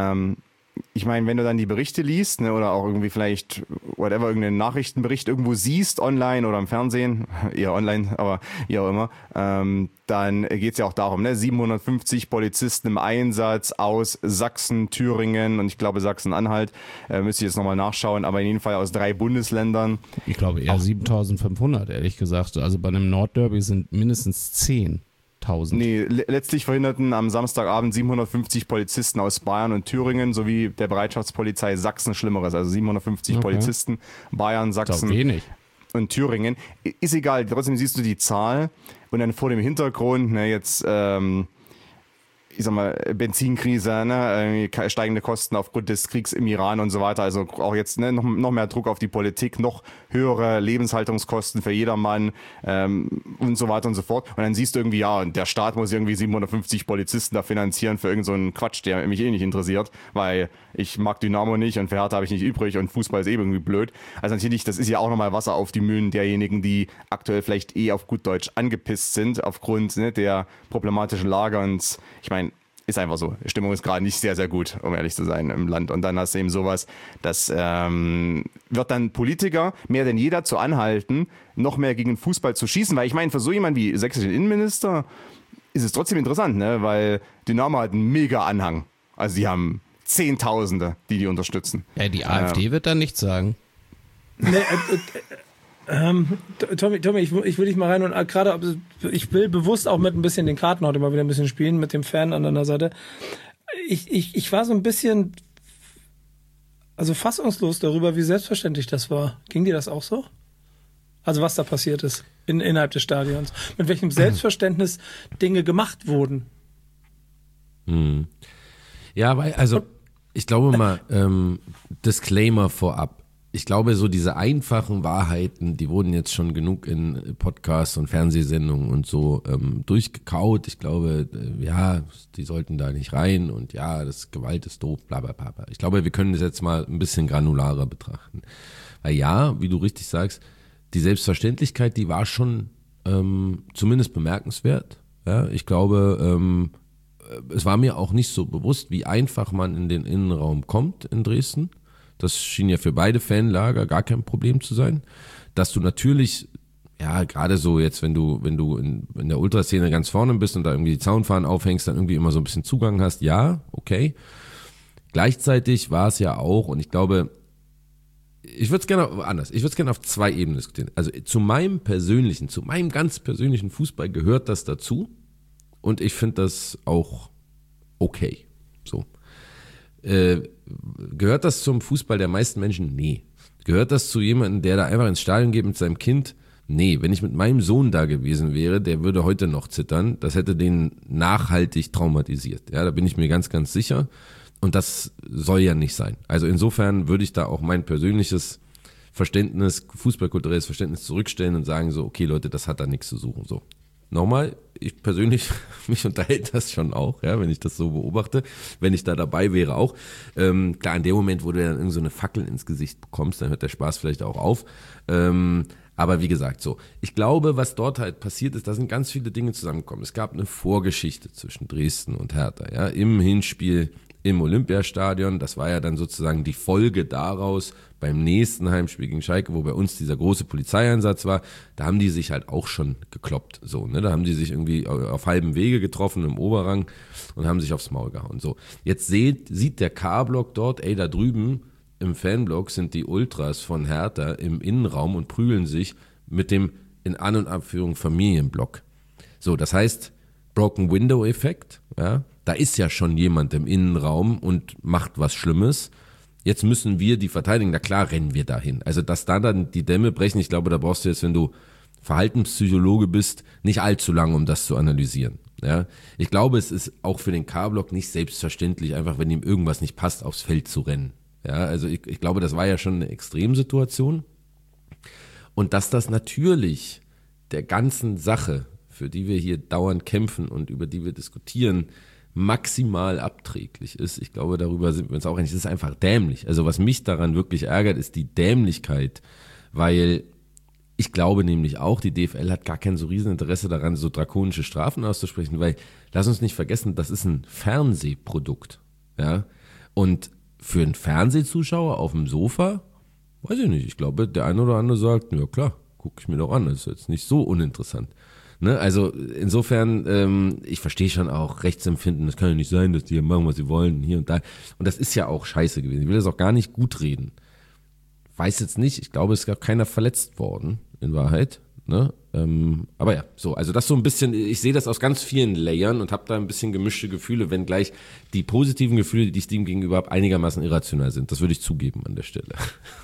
Ich meine, wenn du dann die Berichte liest, ne, oder auch irgendwie vielleicht irgendeinen Nachrichtenbericht irgendwo siehst, online oder im Fernsehen, eher online, aber wie auch immer, dann geht es ja auch darum, ne, 750 Polizisten im Einsatz aus Sachsen, Thüringen und ich glaube Sachsen-Anhalt, müsste ich jetzt nochmal nachschauen, aber in jedem Fall aus 3 Bundesländern. Ich glaube eher 7.500, ehrlich gesagt. Also bei einem Nordderby sind mindestens 10.000. Nee, letztlich verhinderten am Samstagabend 750 Polizisten aus Bayern und Thüringen sowie der Bereitschaftspolizei Sachsen Schlimmeres. Also 750 Polizisten, Bayern, Sachsen und Thüringen. Ist egal, trotzdem siehst du die Zahl und dann vor dem Hintergrund, ne, jetzt ich sag mal, Benzinkrise, ne, steigende Kosten aufgrund des Kriegs im Iran und so weiter. Also auch jetzt noch mehr Druck auf die Politik, noch höhere Lebenshaltungskosten für jedermann und so weiter und so fort. Und dann siehst du irgendwie, ja, und der Staat muss irgendwie 750 Polizisten da finanzieren für irgend so einen Quatsch, der mich nicht interessiert, weil ich mag Dynamo nicht und für Hertha habe ich nicht übrig und Fußball ist irgendwie blöd. Also natürlich, das ist ja auch nochmal Wasser auf die Mühlen derjenigen, die aktuell vielleicht auf gut Deutsch angepisst sind aufgrund der problematischen Lage. Und ich meine, ist einfach so. Die Stimmung ist gerade nicht sehr, sehr gut, um ehrlich zu sein, im Land. Und dann hast du eben sowas, das wird dann Politiker mehr denn je dazu anhalten, noch mehr gegen Fußball zu schießen. Weil ich meine, für so jemanden wie sächsischen Innenminister ist es trotzdem interessant, ne? Weil Dynamo hat einen mega Anhang. Also die haben Zehntausende, die unterstützen. Ja, die AfD wird dann nichts sagen. Nee, Tommy, ich will dich mal rein und gerade, ich will bewusst auch mit ein bisschen den Karten heute mal wieder ein bisschen spielen, mit dem Fan an deiner Seite. Ich war so ein bisschen, also fassungslos darüber, wie selbstverständlich das war. Ging dir das auch so? Also was da passiert ist innerhalb des Stadions. Mit welchem Selbstverständnis Dinge gemacht wurden. Ja, weil, also ich glaube mal, Disclaimer vorab. Ich glaube, so diese einfachen Wahrheiten, die wurden jetzt schon genug in Podcasts und Fernsehsendungen und so durchgekaut. Ich glaube, ja, die sollten da nicht rein und ja, das Gewalt ist doof, bla bla bla. Ich glaube, wir können das jetzt mal ein bisschen granularer betrachten. Weil ja, wie du richtig sagst, die Selbstverständlichkeit, die war schon zumindest bemerkenswert. Ja, ich glaube, es war mir auch nicht so bewusst, wie einfach man in den Innenraum kommt in Dresden. Das schien ja für beide Fanlager gar kein Problem zu sein. Dass du natürlich, ja, gerade so jetzt, wenn du in der Ultraszene ganz vorne bist und da irgendwie die Zaunfahnen aufhängst, dann irgendwie immer so ein bisschen Zugang hast, ja, okay. Gleichzeitig war es ja auch, und ich glaube, ich würde es gerne auf 2 Ebenen diskutieren. Also zu meinem ganz persönlichen Fußball gehört das dazu und ich finde das auch okay, so. Gehört das zum Fußball der meisten Menschen? Nee. Gehört das zu jemandem, der da einfach ins Stadion geht mit seinem Kind? Nee. Wenn ich mit meinem Sohn da gewesen wäre, der würde heute noch zittern. Das hätte den nachhaltig traumatisiert. Ja, da bin ich mir ganz, ganz sicher. Und das soll ja nicht sein. Also insofern würde ich da auch mein persönliches Verständnis, fußballkulturelles Verständnis zurückstellen und sagen so, okay Leute, das hat da nichts zu suchen. So. Nochmal, ich persönlich, mich unterhält das schon auch, ja, wenn ich das so beobachte, wenn ich da dabei wäre auch. Klar, in dem Moment, wo du dann irgend so eine Fackel ins Gesicht bekommst, dann hört der Spaß vielleicht auch auf. Aber wie gesagt, so, ich glaube, was dort halt passiert ist, da sind ganz viele Dinge zusammengekommen. Es gab eine Vorgeschichte zwischen Dresden und Hertha, ja, im Hinspiel im Olympiastadion. Das war ja dann sozusagen die Folge daraus beim nächsten Heimspiel gegen Schalke, wo bei uns dieser große Polizeieinsatz war. Da haben die sich halt auch schon gekloppt, so, ne? Da haben die sich irgendwie auf halbem Wege getroffen im Oberrang und haben sich aufs Maul gehauen, so. Jetzt sieht der K-Block dort, ey, da drüben im Fanblock sind die Ultras von Hertha im Innenraum und prügeln sich mit dem in An- und Abführung Familienblock. So, das heißt, Broken Window Effekt, ja, da ist ja schon jemand im Innenraum und macht was Schlimmes. Jetzt müssen wir die verteidigen, na klar rennen wir dahin. Also, dass da dann die Dämme brechen, ich glaube, da brauchst du jetzt, wenn du Verhaltenspsychologe bist, nicht allzu lange, um das zu analysieren. Ja, ich glaube, es ist auch für den K-Block nicht selbstverständlich, einfach wenn ihm irgendwas nicht passt, aufs Feld zu rennen. Ja, also ich glaube, das war ja schon eine Extremsituation. Und dass das natürlich der ganzen Sache, für die wir hier dauernd kämpfen und über die wir diskutieren, maximal abträglich ist. Ich glaube, darüber sind wir uns auch einig. Es ist einfach dämlich. Also was mich daran wirklich ärgert, ist die Dämlichkeit, weil ich glaube nämlich auch, die DFL hat gar kein so riesen Interesse daran, so drakonische Strafen auszusprechen, weil, lass uns nicht vergessen, das ist ein Fernsehprodukt. Ja, und für einen Fernsehzuschauer auf dem Sofa, weiß ich nicht, ich glaube, der eine oder andere sagt, ja klar, gucke ich mir doch an, das ist jetzt nicht so uninteressant. Ne? Also insofern, ich verstehe schon auch Rechtsempfinden, das kann ja nicht sein, dass die machen, was sie wollen, hier und da. Und das ist ja auch scheiße gewesen, ich will das auch gar nicht gut reden. Weiß jetzt nicht, ich glaube, es ist gar keiner verletzt worden, in Wahrheit. Ne? Aber ja, so, also das so ein bisschen, ich sehe das aus ganz vielen Layern und habe da ein bisschen gemischte Gefühle, wenngleich die positiven Gefühle, die ich dem gegenüber habe, einigermaßen irrational sind. Das würde ich zugeben an der Stelle.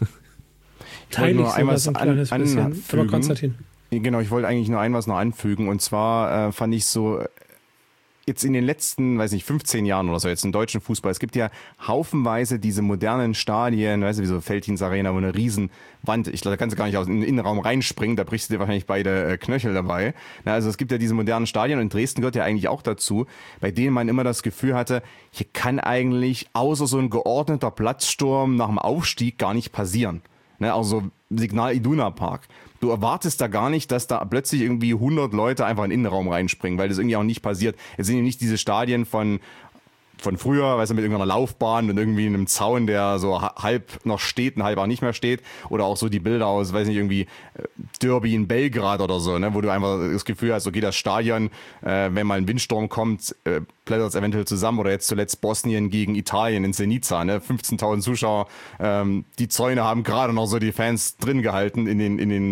Teile ich sogar so ein kleines bisschen. Aber Konstantin. Genau, ich wollte eigentlich nur was noch anfügen, und zwar fand ich so, jetzt in den letzten, 15 Jahren oder so, jetzt im deutschen Fußball, es gibt ja haufenweise diese modernen Stadien, weißt du, wie so Veltins Arena, wo eine Riesenwand, ich glaube, da kannst du gar nicht aus dem Innenraum reinspringen, da brichst du dir wahrscheinlich beide Knöchel dabei. Also es gibt ja diese modernen Stadien, und Dresden gehört ja eigentlich auch dazu, bei denen man immer das Gefühl hatte, hier kann eigentlich außer so ein geordneter Platzsturm nach dem Aufstieg gar nicht passieren. Also Signal Iduna Park. Du erwartest da gar nicht, dass da plötzlich irgendwie 100 Leute einfach in den Innenraum reinspringen, weil das irgendwie auch nicht passiert. Es sind ja nicht diese Stadien von früher, weißt du, mit irgendeiner Laufbahn und irgendwie einem Zaun, der so halb noch steht und halb auch nicht mehr steht. Oder auch so die Bilder aus, weiß nicht, irgendwie Derby in Belgrad oder so, ne, wo du einfach das Gefühl hast, okay, das Stadion, wenn mal ein Windsturm kommt, blättert es eventuell zusammen. Oder jetzt zuletzt Bosnien gegen Italien in Zenica, ne, 15.000 Zuschauer. Die Zäune haben gerade noch so die Fans drin gehalten in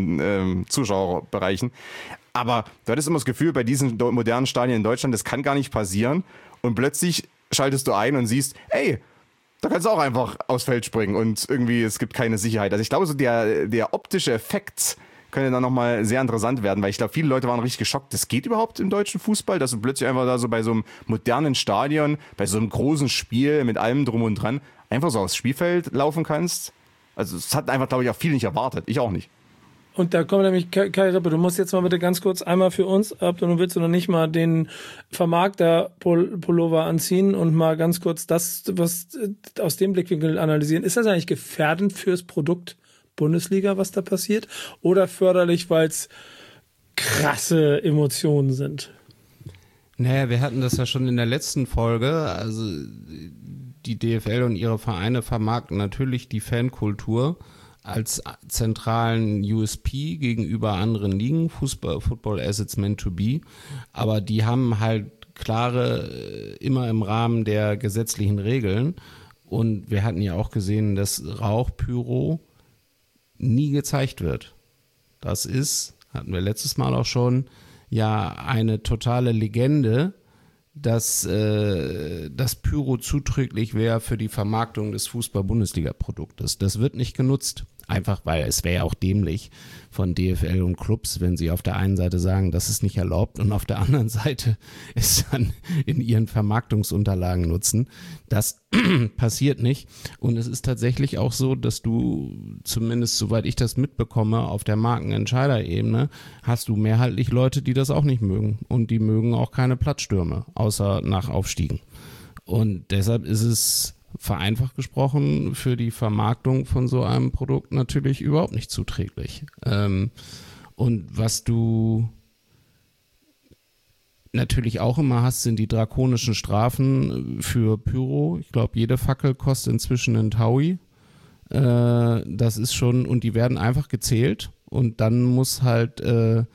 den Zuschauerbereichen. Aber du hattest immer das Gefühl, bei diesen modernen Stadien in Deutschland, das kann gar nicht passieren. Und plötzlich schaltest du ein und siehst, ey, da kannst du auch einfach aufs Feld springen und irgendwie, es gibt keine Sicherheit. Also ich glaube, so der optische Effekt könnte dann nochmal sehr interessant werden, weil ich glaube, viele Leute waren richtig geschockt, das geht überhaupt im deutschen Fußball, dass du plötzlich einfach da so bei so einem modernen Stadion, bei so einem großen Spiel mit allem drum und dran, einfach so aufs Spielfeld laufen kannst. Also es hat einfach, glaube ich, auch viele nicht erwartet. Ich auch nicht. Und da kommt nämlich Kai Rippe, du musst jetzt mal bitte ganz kurz einmal für uns, ob du willst oder nicht, mal den Vermarkter-Pullover anziehen und mal ganz kurz das, was aus dem Blickwinkel analysieren. Ist das eigentlich gefährdend fürs Produkt Bundesliga, was da passiert? Oder förderlich, weil es krasse Emotionen sind? Naja, wir hatten das ja schon in der letzten Folge. Also die DFL und ihre Vereine vermarkten natürlich die Fankultur als zentralen USP gegenüber anderen Ligen, Football as it's meant to be, aber die haben halt klare, immer im Rahmen der gesetzlichen Regeln, und wir hatten ja auch gesehen, dass Rauchpyro nie gezeigt wird. Das ist, hatten wir letztes Mal auch schon, ja eine totale Legende, dass das Pyro zuträglich wäre für die Vermarktung des Fußball-Bundesliga-Produktes. Das wird nicht genutzt. Einfach weil es wäre ja auch dämlich von DFL und Clubs, wenn sie auf der einen Seite sagen, das ist nicht erlaubt, und auf der anderen Seite es dann in ihren Vermarktungsunterlagen nutzen. Das passiert nicht. Und es ist tatsächlich auch so, dass du, zumindest soweit ich das mitbekomme, auf der Markenentscheiderebene hast du mehrheitlich Leute, die das auch nicht mögen. Und die mögen auch keine Platzstürme, außer nach Aufstiegen. Und deshalb ist es, vereinfacht gesprochen, für die Vermarktung von so einem Produkt natürlich überhaupt nicht zuträglich. Und was du natürlich auch immer hast, sind die drakonischen Strafen für Pyro. Ich glaube, jede Fackel kostet inzwischen einen Taui. Das ist schon, und die werden einfach gezählt, und dann muss halt der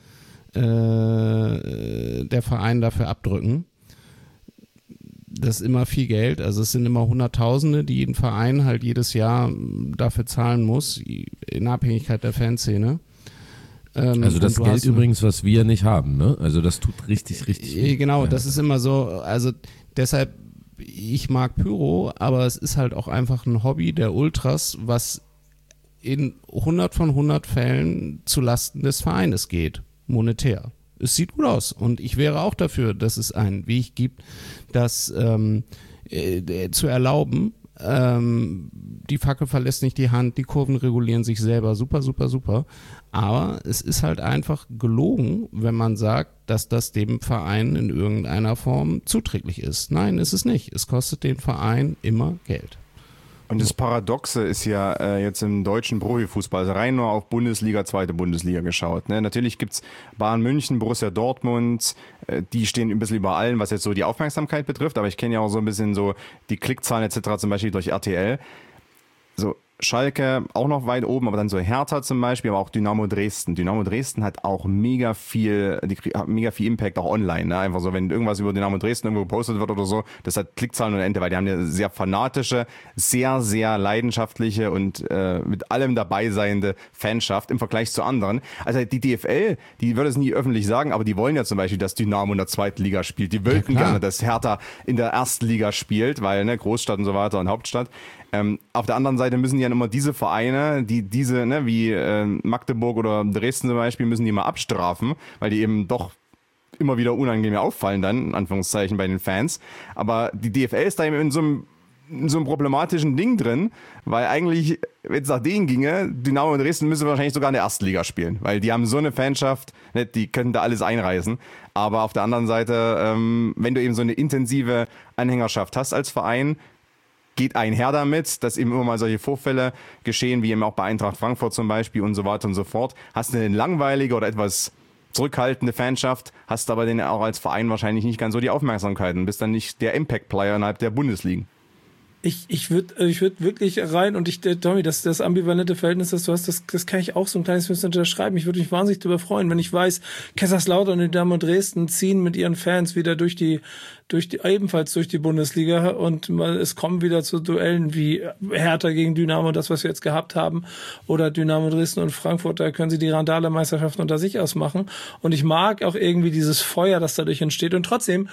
Verein dafür abdrücken. Das ist immer viel Geld, also es sind immer Hunderttausende, die jeden Verein halt jedes Jahr dafür zahlen muss, in Abhängigkeit der Fanszene. Also das Geld übrigens, was wir nicht haben, ne? Also das tut richtig weh. Genau, das ist immer so, also deshalb, ich mag Pyro, aber es ist halt auch einfach ein Hobby der Ultras, was in 100 von 100 Fällen zu Lasten des Vereines geht, monetär. es sieht gut aus. Und ich wäre auch dafür, dass es einen Weg gibt, das zu erlauben. Die Fackel verlässt nicht die Hand, die Kurven regulieren sich selber, super, super, super. Aber es ist halt einfach gelogen, wenn man sagt, dass das dem Verein in irgendeiner Form zuträglich ist. Nein, ist es nicht. Es kostet den Verein immer Geld. Und das Paradoxe ist ja jetzt im deutschen Profifußball, also rein nur auf Bundesliga, zweite Bundesliga geschaut. Ne? Natürlich gibt's Bayern München, Borussia Dortmund, die stehen ein bisschen über allen, was jetzt so die Aufmerksamkeit betrifft, aber ich kenne ja auch so ein bisschen so die Klickzahlen etc. zum Beispiel durch RTL. So Schalke auch noch weit oben, aber dann so Hertha zum Beispiel, aber auch Dynamo Dresden. Dynamo Dresden hat auch mega viel Impact auch online. Ne? Einfach so, wenn irgendwas über Dynamo Dresden irgendwo gepostet wird oder so, das hat Klickzahlen ohne Ende, weil die haben eine sehr fanatische, sehr, sehr leidenschaftliche und mit allem dabei seiende Fanschaft im Vergleich zu anderen. Also die DFL, die würde es nie öffentlich sagen, aber die wollen ja zum Beispiel, dass Dynamo in der zweiten Liga spielt. Die wollten gerne, dass Hertha in der ersten Liga spielt, weil ne, Großstadt und so weiter und Hauptstadt. Auf der anderen Seite müssen die ja immer diese Vereine, wie Magdeburg oder Dresden zum Beispiel, müssen die mal abstrafen, weil die eben doch immer wieder unangenehm auffallen dann, in Anführungszeichen, bei den Fans. Aber die DFL ist da eben in so einem problematischen Ding drin, weil eigentlich, wenn es nach denen ginge, Dynamo und Dresden müssen wahrscheinlich sogar in der ersten Liga spielen, weil die haben so eine Fanschaft, ne, die können da alles einreißen. Aber auf der anderen Seite, wenn du eben so eine intensive Anhängerschaft hast als Verein, geht einher damit, dass eben immer mal solche Vorfälle geschehen, wie eben auch bei Eintracht Frankfurt zum Beispiel und so weiter und so fort. Hast du eine langweilige oder etwas zurückhaltende Fanschaft, hast aber den auch als Verein wahrscheinlich nicht ganz so die Aufmerksamkeit und bist dann nicht der Impact-Player innerhalb der Bundesliga. Ich würd wirklich rein und Tommy, das ambivalente Verhältnis, das du hast, das kann ich auch so ein kleines bisschen unterschreiben. Ich würde mich wahnsinnig darüber freuen, wenn ich weiß, Kaiserslautern und Dynamo Dresden ziehen mit ihren Fans wieder ebenfalls durch die Bundesliga und es kommen wieder zu Duellen wie Hertha gegen Dynamo, das was wir jetzt gehabt haben, oder Dynamo Dresden und Frankfurt, da können sie die Randale-Meisterschaften unter sich ausmachen. Und ich mag auch irgendwie dieses Feuer, das dadurch entsteht. Und trotzdem,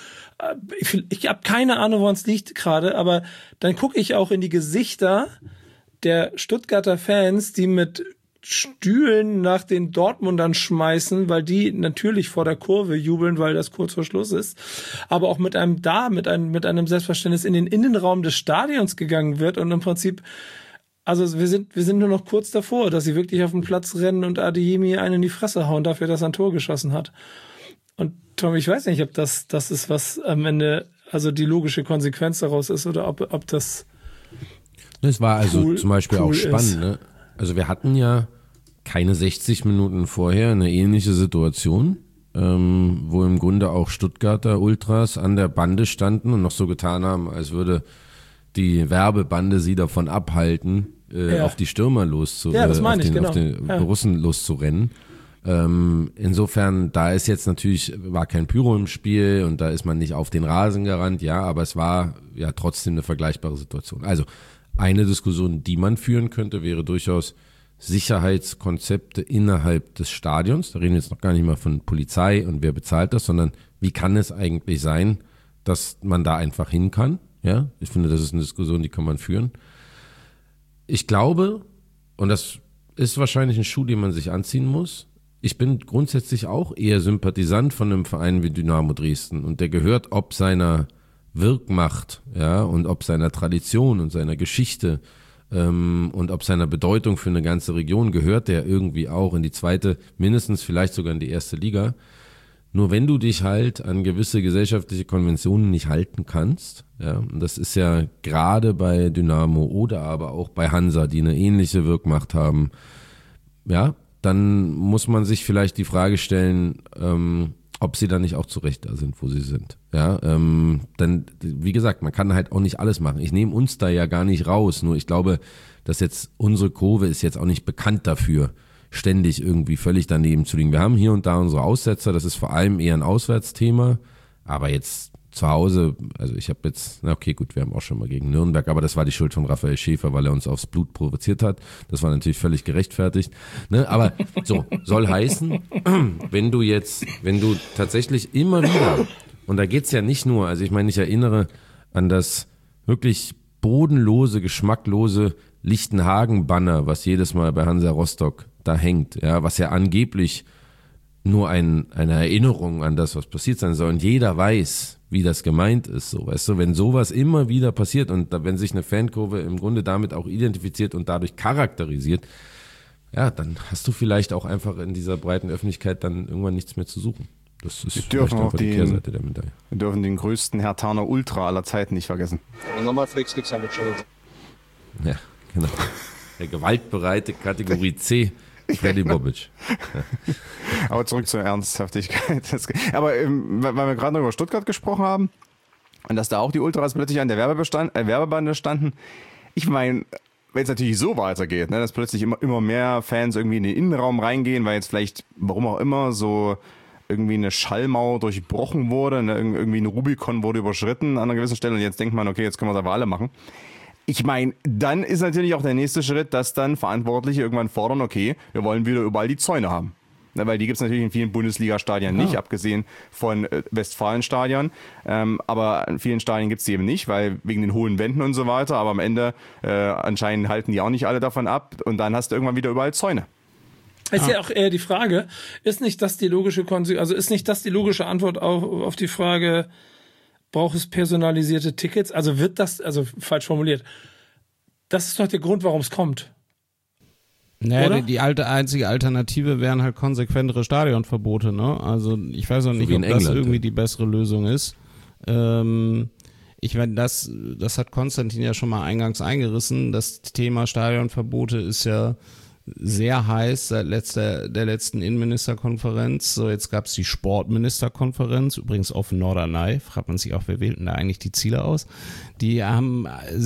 ich habe keine Ahnung, woran es liegt gerade, aber dann gucke ich auch in die Gesichter der Stuttgarter Fans, die mit Stühlen nach den Dortmundern schmeißen, weil die natürlich vor der Kurve jubeln, weil das kurz vor Schluss ist, aber auch mit einem Selbstverständnis in den Innenraum des Stadions gegangen wird und im Prinzip, also wir sind nur noch kurz davor, dass sie wirklich auf den Platz rennen und Adeyemi einen in die Fresse hauen dafür, dass er ein Tor geschossen hat. Und Tom, ich weiß nicht, ob das ist, was am Ende also die logische Konsequenz daraus ist oder ob das. Das war also zum Beispiel auch spannend. Ne? Also wir hatten ja keine 60 Minuten vorher eine ähnliche Situation, wo im Grunde auch Stuttgarter Ultras an der Bande standen und noch so getan haben, als würde die Werbebande sie davon abhalten, auf die Stürmer auf den Borussen loszurennen. Insofern, da ist jetzt natürlich, war kein Pyro im Spiel und da ist man nicht auf den Rasen gerannt, ja, aber es war ja trotzdem eine vergleichbare Situation. Also eine Diskussion, die man führen könnte, wäre durchaus Sicherheitskonzepte innerhalb des Stadions. Da reden wir jetzt noch gar nicht mal von Polizei und wer bezahlt das, sondern wie kann es eigentlich sein, dass man da einfach hin kann? Ja, ich finde, das ist eine Diskussion, die kann man führen. Ich glaube, und das ist wahrscheinlich ein Schuh, den man sich anziehen muss, ich bin grundsätzlich auch eher Sympathisant von einem Verein wie Dynamo Dresden und der gehört ob seiner Wirkmacht, ja, und ob seiner Tradition und seiner Geschichte und ob seiner Bedeutung für eine ganze Region gehört der irgendwie auch in die zweite, mindestens vielleicht sogar in die erste Liga. Nur wenn du dich halt an gewisse gesellschaftliche Konventionen nicht halten kannst, ja, und das ist ja gerade bei Dynamo oder aber auch bei Hansa, die eine ähnliche Wirkmacht haben, ja, dann muss man sich vielleicht die Frage stellen, ob sie dann nicht auch zu Recht da sind, wo sie sind. Ja, denn wie gesagt, man kann halt auch nicht alles machen. Ich nehme uns da ja gar nicht raus, nur ich glaube, dass jetzt unsere Kurve ist jetzt auch nicht bekannt dafür, ständig irgendwie völlig daneben zu liegen. Wir haben hier und da unsere Aussetzer, das ist vor allem eher ein Auswärtsthema, aber jetzt zu Hause, also ich habe jetzt, na okay, gut, wir haben auch schon mal gegen Nürnberg, aber das war die Schuld von Raphael Schäfer, weil er uns aufs Blut provoziert hat. Das war natürlich völlig gerechtfertigt. Ne? Aber so, soll heißen, wenn du tatsächlich immer wieder, und da geht's ja nicht nur, also ich meine, ich erinnere an das wirklich bodenlose, geschmacklose Lichtenhagen-Banner, was jedes Mal bei Hansa Rostock da hängt, ja, was ja angeblich nur eine Erinnerung an das, was passiert sein soll. Und jeder weiß, wie das gemeint ist. So, weißt du, wenn sowas immer wieder passiert und wenn sich eine Fankurve im Grunde damit auch identifiziert und dadurch charakterisiert, ja, dann hast du vielleicht auch einfach in dieser breiten Öffentlichkeit dann irgendwann nichts mehr zu suchen. Das ist vielleicht einfach die Kehrseite der Medaille. Wir dürfen den größten Herthaner Ultra aller Zeiten nicht vergessen. Und nochmal Flix Kicks haben wir schon. Ja, genau. Der gewaltbereite Kategorie C, Freddy Bobic. Ja. Aber zurück zur Ernsthaftigkeit. Aber weil wir gerade noch über Stuttgart gesprochen haben und dass da auch die Ultras plötzlich an der Werbebande standen. Ich meine, wenn es natürlich so weitergeht, ne, dass plötzlich immer mehr Fans irgendwie in den Innenraum reingehen, weil jetzt vielleicht, warum auch immer, so irgendwie eine Schallmauer durchbrochen wurde, ne, irgendwie eine Rubikon wurde überschritten an einer gewissen Stelle und jetzt denkt man, okay, jetzt können wir es aber alle machen. Ich meine, dann ist natürlich auch der nächste Schritt, dass dann Verantwortliche irgendwann fordern, okay, wir wollen wieder überall die Zäune haben. Ne, weil die gibt es natürlich in vielen Bundesliga-Stadien nicht, abgesehen von Westfalenstadion. Aber in vielen Stadien gibt es die eben nicht, weil wegen den hohen Wänden und so weiter. Aber am Ende anscheinend halten die auch nicht alle davon ab. Und dann hast du irgendwann wieder überall Zäune. Ist ja auch eher die Frage, ist nicht das die logische Antwort auf die Frage, braucht es personalisierte Tickets? Also falsch formuliert, das ist doch der Grund, warum es kommt. Naja, die einzige Alternative wären halt konsequentere Stadionverbote, ne? Also ich weiß auch nicht, ob das irgendwie die bessere Lösung ist. Ich meine, das hat Konstantin ja schon mal eingangs eingerissen. Das Thema Stadionverbote ist ja sehr heiß seit der letzten Innenministerkonferenz. So, jetzt gab es die Sportministerkonferenz, übrigens auf Norderney. Fragt man sich auch, wer wählt denn da eigentlich die Ziele aus? Die haben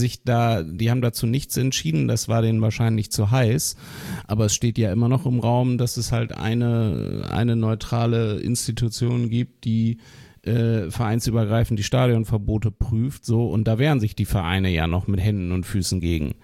dazu nichts entschieden, das war denen wahrscheinlich zu heiß. Aber es steht ja immer noch im Raum, dass es halt eine neutrale Institution gibt, die vereinsübergreifend die Stadionverbote prüft. So, und da wehren sich die Vereine ja noch mit Händen und Füßen gegen.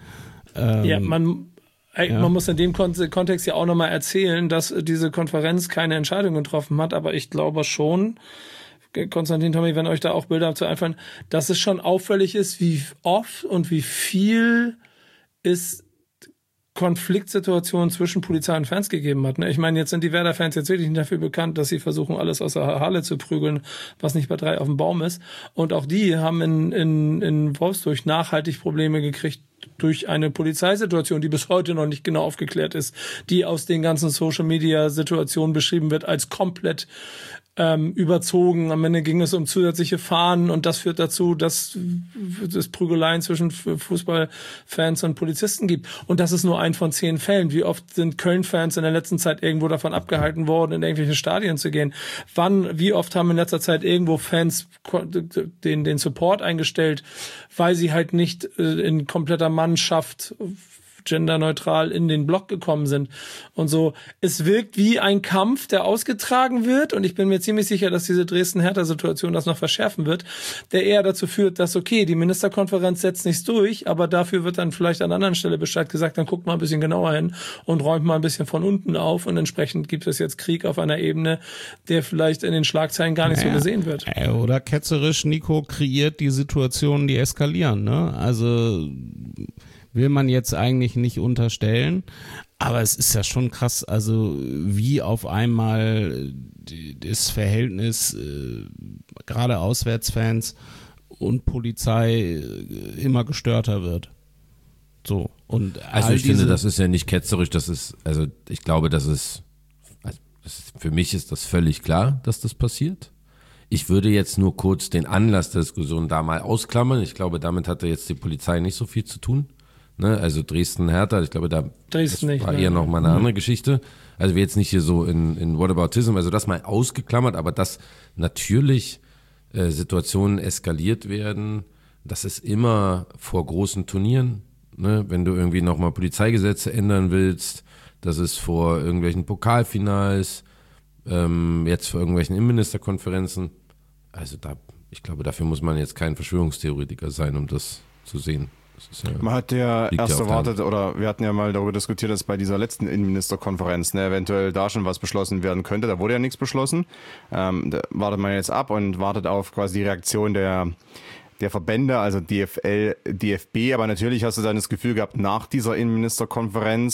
Man muss in dem Kontext ja auch nochmal erzählen, dass diese Konferenz keine Entscheidung getroffen hat, aber ich glaube schon, Konstantin, Tommy, wenn euch da auch Bilder dazu einfallen, dass es schon auffällig ist, wie oft und wie viel es Konfliktsituationen zwischen Polizei und Fans gegeben hat. Ich meine, jetzt sind die Werder-Fans jetzt wirklich nicht dafür bekannt, dass sie versuchen, alles aus der Halle zu prügeln, was nicht bei 3 auf dem Baum ist. Und auch die haben in Wolfsburg nachhaltig Probleme gekriegt durch eine Polizeisituation, die bis heute noch nicht genau aufgeklärt ist, die aus den ganzen Social-Media-Situationen beschrieben wird als komplett überzogen. Am Ende ging es um zusätzliche Fahnen und das führt dazu, dass es Prügeleien zwischen Fußballfans und Polizisten gibt. Und das ist nur ein von 10 Fällen. Wie oft sind Köln-Fans in der letzten Zeit irgendwo davon abgehalten worden, in irgendwelche Stadien zu gehen? Wie oft haben in letzter Zeit irgendwo Fans den Support eingestellt, weil sie halt nicht in kompletter Mannschaft genderneutral in den Block gekommen sind und so. Es wirkt wie ein Kampf, der ausgetragen wird und ich bin mir ziemlich sicher, dass diese Dresden-Hertha-Situation das noch verschärfen wird, der eher dazu führt, dass okay, die Ministerkonferenz setzt nichts durch, aber dafür wird dann vielleicht an anderen Stelle Bescheid gesagt, dann guckt mal ein bisschen genauer hin und räumt mal ein bisschen von unten auf und entsprechend gibt es jetzt Krieg auf einer Ebene, der vielleicht in den Schlagzeilen gar nicht so gesehen wird. Oder ketzerisch, Nico kreiert die Situationen, die eskalieren, ne? Also will man jetzt eigentlich nicht unterstellen, aber es ist ja schon krass, also wie auf einmal das Verhältnis gerade Auswärtsfans und Polizei immer gestörter wird. So, und also ich finde, das ist ja nicht ketzerisch, ich glaube, für mich ist das völlig klar, dass das passiert. Ich würde jetzt nur kurz den Anlass der Diskussion da mal ausklammern. Ich glaube, damit hatte jetzt die Polizei nicht so viel zu tun. Ne? Also Dresden-Hertha, ich glaube, das war eher noch mal eine andere Geschichte. Also wir jetzt nicht hier so in Whataboutism, also das mal ausgeklammert, aber dass natürlich Situationen eskaliert werden, das ist immer vor großen Turnieren, ne? Wenn du irgendwie nochmal Polizeigesetze ändern willst, das ist vor irgendwelchen Pokalfinals, jetzt vor irgendwelchen Innenministerkonferenzen. Also ich glaube, dafür muss man jetzt kein Verschwörungstheoretiker sein, um das zu sehen. Man hat ja erst erwartet, oder wir hatten ja mal darüber diskutiert, dass bei dieser letzten Innenministerkonferenz eventuell da schon was beschlossen werden könnte. Da wurde ja nichts beschlossen. Da wartet man jetzt ab und wartet auf quasi die Reaktion der Verbände, also DFL, DFB. Aber natürlich hast du dann das Gefühl gehabt, nach dieser Innenministerkonferenz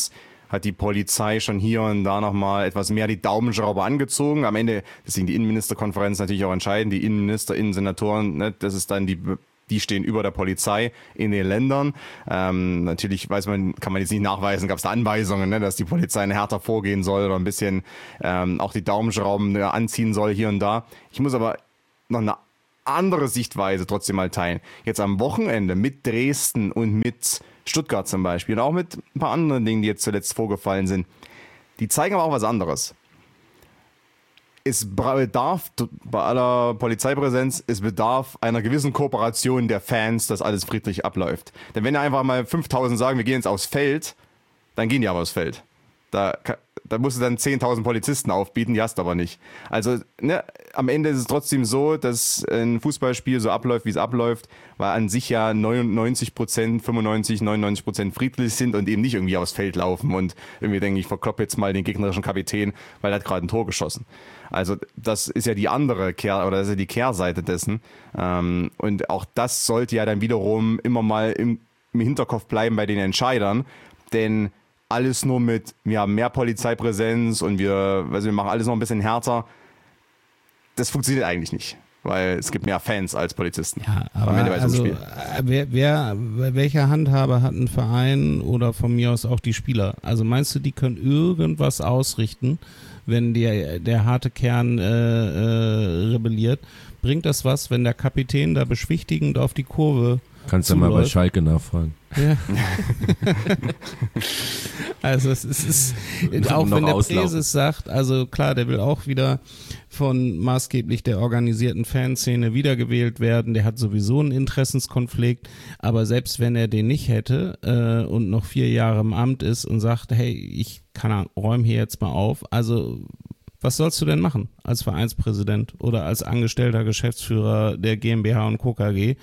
hat die Polizei schon hier und da nochmal etwas mehr die Daumenschraube angezogen. Am Ende, deswegen die Innenministerkonferenz natürlich auch entscheidend, die Innenminister, Innensenatoren, ne, das ist dann die stehen über der Polizei in den Ländern. Natürlich kann man jetzt nicht nachweisen, gab es da Anweisungen, ne, dass die Polizei härter vorgehen soll oder ein bisschen auch die Daumenschrauben anziehen soll hier und da. Ich muss aber noch eine andere Sichtweise trotzdem mal teilen. Jetzt am Wochenende mit Dresden und mit Stuttgart zum Beispiel und auch mit ein paar anderen Dingen, die jetzt zuletzt vorgefallen sind, die zeigen aber auch was anderes. Es bedarf bei aller Polizeipräsenz, es bedarf einer gewissen Kooperation der Fans, dass alles friedlich abläuft. Denn wenn einfach mal 5000 sagen, wir gehen jetzt aufs Feld, dann gehen die aber aufs Feld. Da musst du dann 10.000 Polizisten aufbieten, die hast du aber nicht. Also ne, am Ende ist es trotzdem so, dass ein Fußballspiel so abläuft, wie es abläuft, weil an sich ja 99%, 99% friedlich sind und eben nicht irgendwie aufs Feld laufen und irgendwie denken, ich verkloppe jetzt mal den gegnerischen Kapitän, weil er hat gerade ein Tor geschossen. Also das ist ja die andere das ist ja die Kehrseite dessen. Und auch das sollte ja dann wiederum immer mal im Hinterkopf bleiben bei den Entscheidern, denn alles nur mit, wir haben mehr Polizeipräsenz und wir machen alles noch ein bisschen härter. Das funktioniert eigentlich nicht, weil es gibt mehr Fans als Polizisten. Ja, aber also, welche Handhabe hat ein Verein oder von mir aus auch die Spieler? Also meinst du, die können irgendwas ausrichten, wenn der harte Kern rebelliert? Bringt das was, wenn der Kapitän da beschwichtigend auf die Kurve Kannst du mal bei Schalke nachfragen. Ja. Also es ist auch wenn der Präses sagt, also klar, der will auch wieder von maßgeblich der organisierten Fanszene wiedergewählt werden, der hat sowieso einen Interessenskonflikt, aber selbst wenn er den nicht hätte und noch 4 Jahre im Amt ist und sagt, hey, ich räume hier jetzt mal auf, also was sollst du denn machen als Vereinspräsident oder als angestellter Geschäftsführer der GmbH und Co. KG?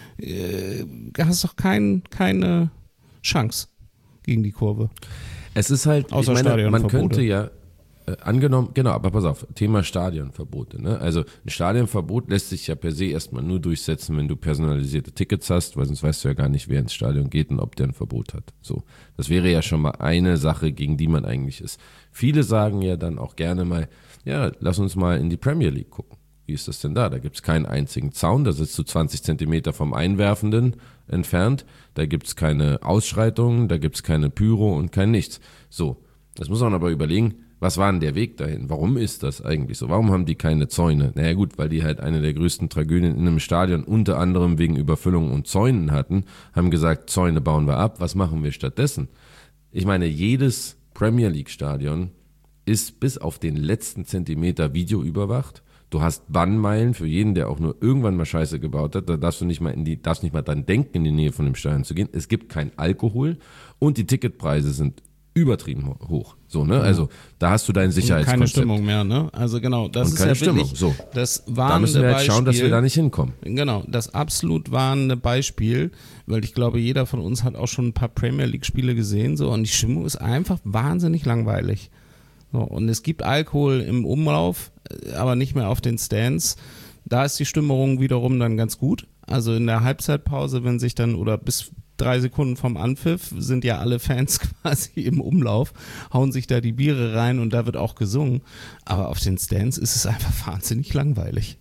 Hast doch keine Chance gegen die Kurve. Es ist halt, außer Stadionverbote. Man könnte ja angenommen, genau, aber pass auf, Thema Stadionverbote. Ne? Also ein Stadionverbot lässt sich ja per se erstmal nur durchsetzen, wenn du personalisierte Tickets hast, weil sonst weißt du ja gar nicht, wer ins Stadion geht und ob der ein Verbot hat. So, das wäre ja schon mal eine Sache, gegen die man eigentlich ist. Viele sagen ja dann auch gerne mal, ja, lass uns mal in die Premier League gucken. Wie ist das denn da? Da gibt es keinen einzigen Zaun, da sitzt du 20 Zentimeter vom Einwerfenden entfernt, da gibt es keine Ausschreitungen, da gibt es keine Pyro und kein nichts. So, das muss man aber überlegen, was war denn der Weg dahin? Warum ist das eigentlich so? Warum haben die keine Zäune? Naja gut, weil die halt eine der größten Tragödien in einem Stadion unter anderem wegen Überfüllung und Zäunen hatten, haben gesagt, Zäune bauen wir ab, was machen wir stattdessen? Ich meine, jedes Premier League Stadion ist bis auf den letzten Zentimeter videoüberwacht. Du hast Bannmeilen für jeden, der auch nur irgendwann mal Scheiße gebaut hat. Da darfst du nicht mal dran denken, in die Nähe von dem Stadion zu gehen. Es gibt kein Alkohol und die Ticketpreise sind übertrieben hoch. So, ne? Also da hast du dein Sicherheitskonzept. Keine Stimmung mehr, ne? Also genau, das ist ja Stimmung. Wirklich so. das warnende Da müssen wir jetzt schauen, dass wir da nicht hinkommen. Genau, das absolut warnende Beispiel, weil ich glaube, jeder von uns hat auch schon ein paar Premier League Spiele gesehen, so, und die Stimmung ist einfach wahnsinnig langweilig. So, und es gibt Alkohol im Umlauf, aber nicht mehr auf den Stands. Da ist die Stimmung wiederum dann ganz gut. Also in der Halbzeitpause, wenn sich dann, oder bis 3 Sekunden vom Anpfiff, sind ja alle Fans quasi im Umlauf, hauen sich da die Biere rein und da wird auch gesungen. Aber auf den Stands ist es einfach wahnsinnig langweilig.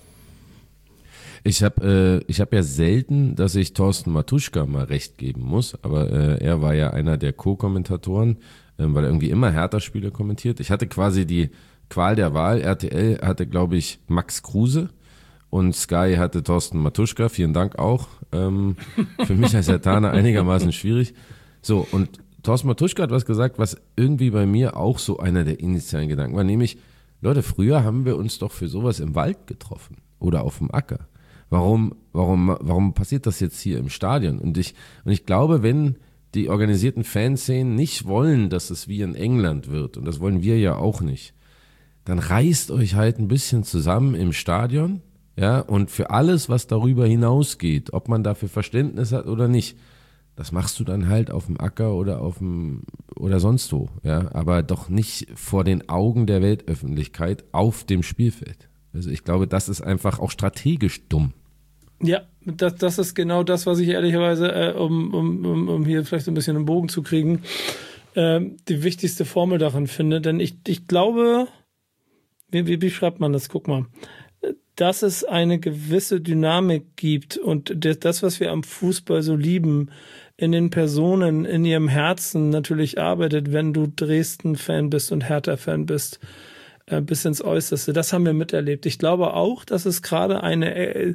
Ich hab ja selten, dass ich Thorsten Matuschka mal recht geben muss, aber er war ja einer der Co-Kommentatoren, weil er irgendwie immer Hertha-Spiele kommentiert. Ich hatte quasi die Qual der Wahl. RTL hatte, glaube ich, Max Kruse und Sky hatte Thorsten Matuschka. Vielen Dank auch. Für mich als Herthaner einigermaßen schwierig. So, und Thorsten Matuschka hat was gesagt, was irgendwie bei mir auch so einer der initialen Gedanken war, nämlich, Leute, früher haben wir uns doch für sowas im Wald getroffen oder auf dem Acker. Warum passiert das jetzt hier im Stadion? Und ich glaube, wenn die organisierten Fanszenen nicht wollen, dass es wie in England wird, und das wollen wir ja auch nicht, dann reißt euch halt ein bisschen zusammen im Stadion, ja, und für alles, was darüber hinausgeht, ob man dafür Verständnis hat oder nicht, das machst du dann halt auf dem Acker oder oder sonst wo, ja, aber doch nicht vor den Augen der Weltöffentlichkeit auf dem Spielfeld. Also ich glaube, das ist einfach auch strategisch dumm. Ja, das ist genau das, was ich ehrlicherweise, um hier vielleicht ein bisschen einen Bogen zu kriegen, die wichtigste Formel daran finde. Denn ich glaube, wie schreibt man das? Guck mal. Dass es eine gewisse Dynamik gibt und das, was wir am Fußball so lieben, in den Personen, in ihrem Herzen natürlich arbeitet, wenn du Dresden-Fan bist und Hertha-Fan bist, bis ins Äußerste. Das haben wir miterlebt. Ich glaube auch, dass es gerade eine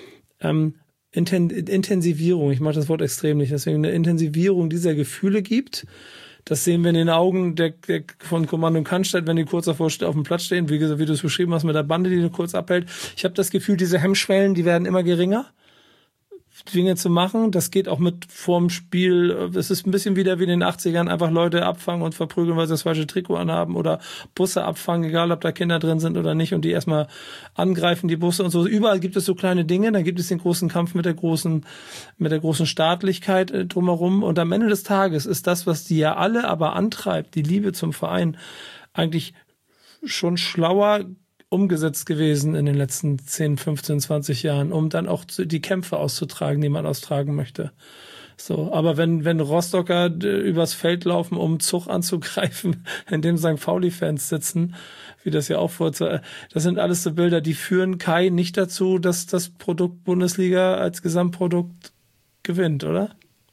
Intensivierung, ich mache das Wort extrem nicht, deswegen eine Intensivierung dieser Gefühle gibt. Das sehen wir in den Augen von Kommando Cannstatt, wenn die kurz davor auf dem Platz stehen, wie du es beschrieben hast mit der Bande, die du kurz abhält. Ich habe das Gefühl, diese Hemmschwellen, die werden immer geringer, Dinge zu machen. Das geht auch mit vorm Spiel. Das ist ein bisschen wieder wie in den 80ern, einfach Leute abfangen und verprügeln, weil sie das falsche Trikot anhaben oder Busse abfangen, egal ob da Kinder drin sind oder nicht und die erstmal angreifen, die Busse und so. Überall gibt es so kleine Dinge. Dann gibt es den großen Kampf mit der großen Staatlichkeit drumherum. Und am Ende des Tages ist das, was die ja alle aber antreibt, die Liebe zum Verein, eigentlich schon schlauer umgesetzt gewesen in den letzten 10, 15, 20 Jahren, um dann auch die Kämpfe auszutragen, die man austragen möchte. So, aber wenn Rostocker übers Feld laufen, um Zug anzugreifen, in dem St. Pauli-Fans sitzen, wie das ja auch das sind alles so Bilder, die führen Kai nicht dazu, dass das Produkt Bundesliga als Gesamtprodukt gewinnt, oder?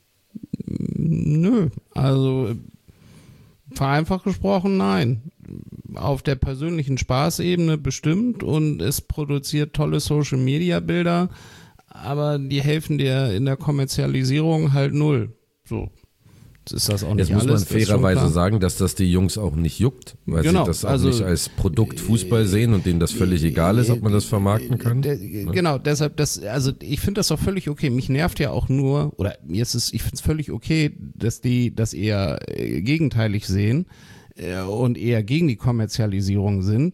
Nö, also vereinfacht gesprochen, nein. Auf der persönlichen Spaßebene bestimmt und es produziert tolle Social-Media-Bilder, aber die helfen dir in der Kommerzialisierung halt null. So. Jetzt ist das auch nicht alles. Jetzt muss man alles, fairerweise sagen, dass das die Jungs auch nicht juckt, weil sie das auch nicht als Produkt Fußball sehen und denen das völlig egal ist, ob man das vermarkten kann. Genau, deshalb, ich finde das doch völlig okay. Mich nervt ja auch nur, ich finde es völlig okay, dass die das eher gegenteilig sehen und eher gegen die Kommerzialisierung sind.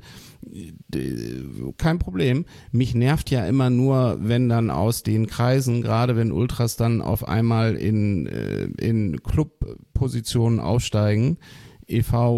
Kein Problem. Mich nervt ja immer nur, wenn dann aus den Kreisen, gerade wenn Ultras dann auf einmal in Clubpositionen aufsteigen, e.V.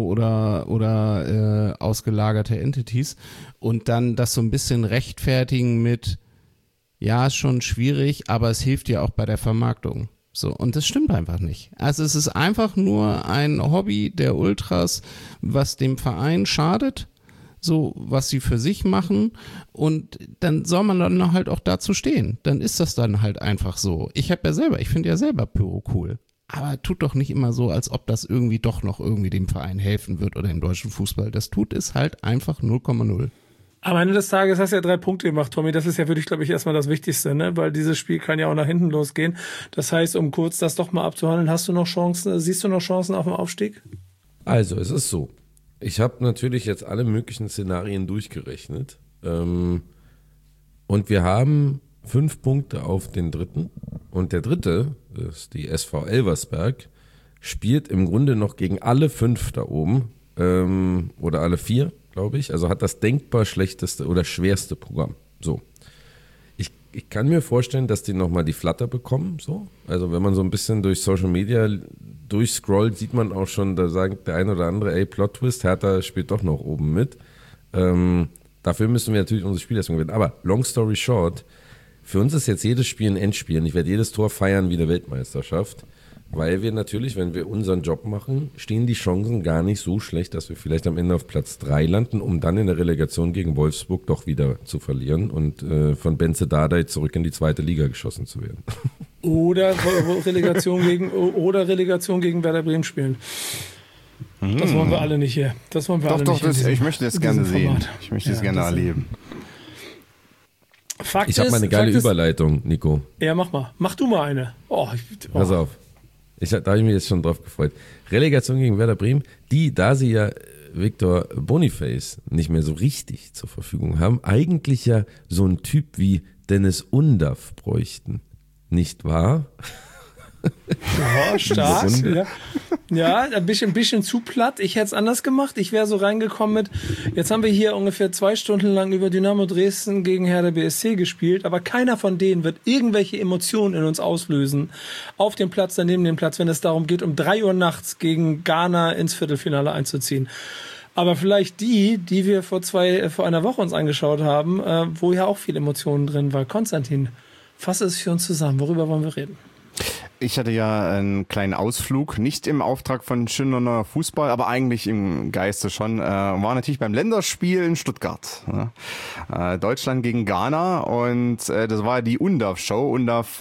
oder ausgelagerte Entities, und dann das so ein bisschen rechtfertigen mit, ja, ist schon schwierig, aber es hilft ja auch bei der Vermarktung. So, und das stimmt einfach nicht. Also es ist einfach nur ein Hobby der Ultras, was dem Verein schadet, so was sie für sich machen, und dann soll man dann halt auch dazu stehen. Dann ist das dann halt einfach so. Ich finde ja selber Pyro cool. Aber tut doch nicht immer so, als ob das irgendwie doch noch irgendwie dem Verein helfen wird oder im deutschen Fußball. Das tut es halt einfach 0,0. Am Ende des Tages hast du ja 3 Punkte gemacht, Tommy. Das ist ja für dich, glaube ich, erstmal das Wichtigste, ne? Weil dieses Spiel kann ja auch nach hinten losgehen. Das heißt, um kurz das doch mal abzuhandeln, siehst du noch Chancen auf dem Aufstieg? Also, es ist so. Ich habe natürlich jetzt alle möglichen Szenarien durchgerechnet. Und wir haben 5 Punkte auf den dritten. Und der dritte, das ist die SV Elversberg, spielt im Grunde noch gegen alle 5 da oben. Oder alle 4. Glaube ich, also hat das denkbar schlechteste oder schwerste Programm. So. Ich kann mir vorstellen, dass die nochmal die Flatter bekommen. So. Also wenn man so ein bisschen durch Social Media durchscrollt, sieht man auch schon, da sagt der ein oder andere, ey, Plot-Twist, Hertha spielt doch noch oben mit. Dafür müssen wir natürlich unsere Spiel erstmal gewinnen. Aber long story short, für uns ist jetzt jedes Spiel ein Endspiel und ich werde jedes Tor feiern wie eine Weltmeisterschaft. Weil wir natürlich, wenn wir unseren Job machen, stehen die Chancen gar nicht so schlecht, dass wir vielleicht am Ende auf Platz 3 landen, um dann in der Relegation gegen Wolfsburg doch wieder zu verlieren und von Benze Dardai zurück in die 2. Liga geschossen zu werden. Oder Relegation gegen Werder Bremen spielen. Das wollen wir alle nicht hier. Das wollen wir alle nicht. Ich möchte das gerne sehen. Ich möchte es gerne erleben. Ich habe mal eine geile Überleitung, Nico. Ja, mach mal. Mach du mal eine. Pass auf. Da habe ich mich jetzt schon drauf gefreut. Relegation gegen Werder Bremen, da sie ja Victor Boniface nicht mehr so richtig zur Verfügung haben, eigentlich ja so ein Typ wie Dennis Undaff bräuchten. Nicht wahr? Ja, stark. Ja, ein bisschen zu platt. Ich hätte es anders gemacht. Ich wäre so reingekommen mit, jetzt haben wir hier ungefähr 2 Stunden lang über Dynamo Dresden gegen Hertha BSC gespielt, aber keiner von denen wird irgendwelche Emotionen in uns auslösen. Auf dem Platz, daneben dem Platz, wenn es darum geht, um 3 Uhr nachts gegen Ghana ins Viertelfinale einzuziehen. Aber vielleicht die wir vor einer Woche uns angeschaut haben, wo ja auch viel Emotionen drin war. Konstantin, fasse es für uns zusammen. Worüber wollen wir reden? Ich hatte ja einen kleinen Ausflug, nicht im Auftrag von Schöner Fußball, aber eigentlich im Geiste schon. War natürlich beim Länderspiel in Stuttgart. Deutschland gegen Ghana und das war die UNDAF-Show. UNDAF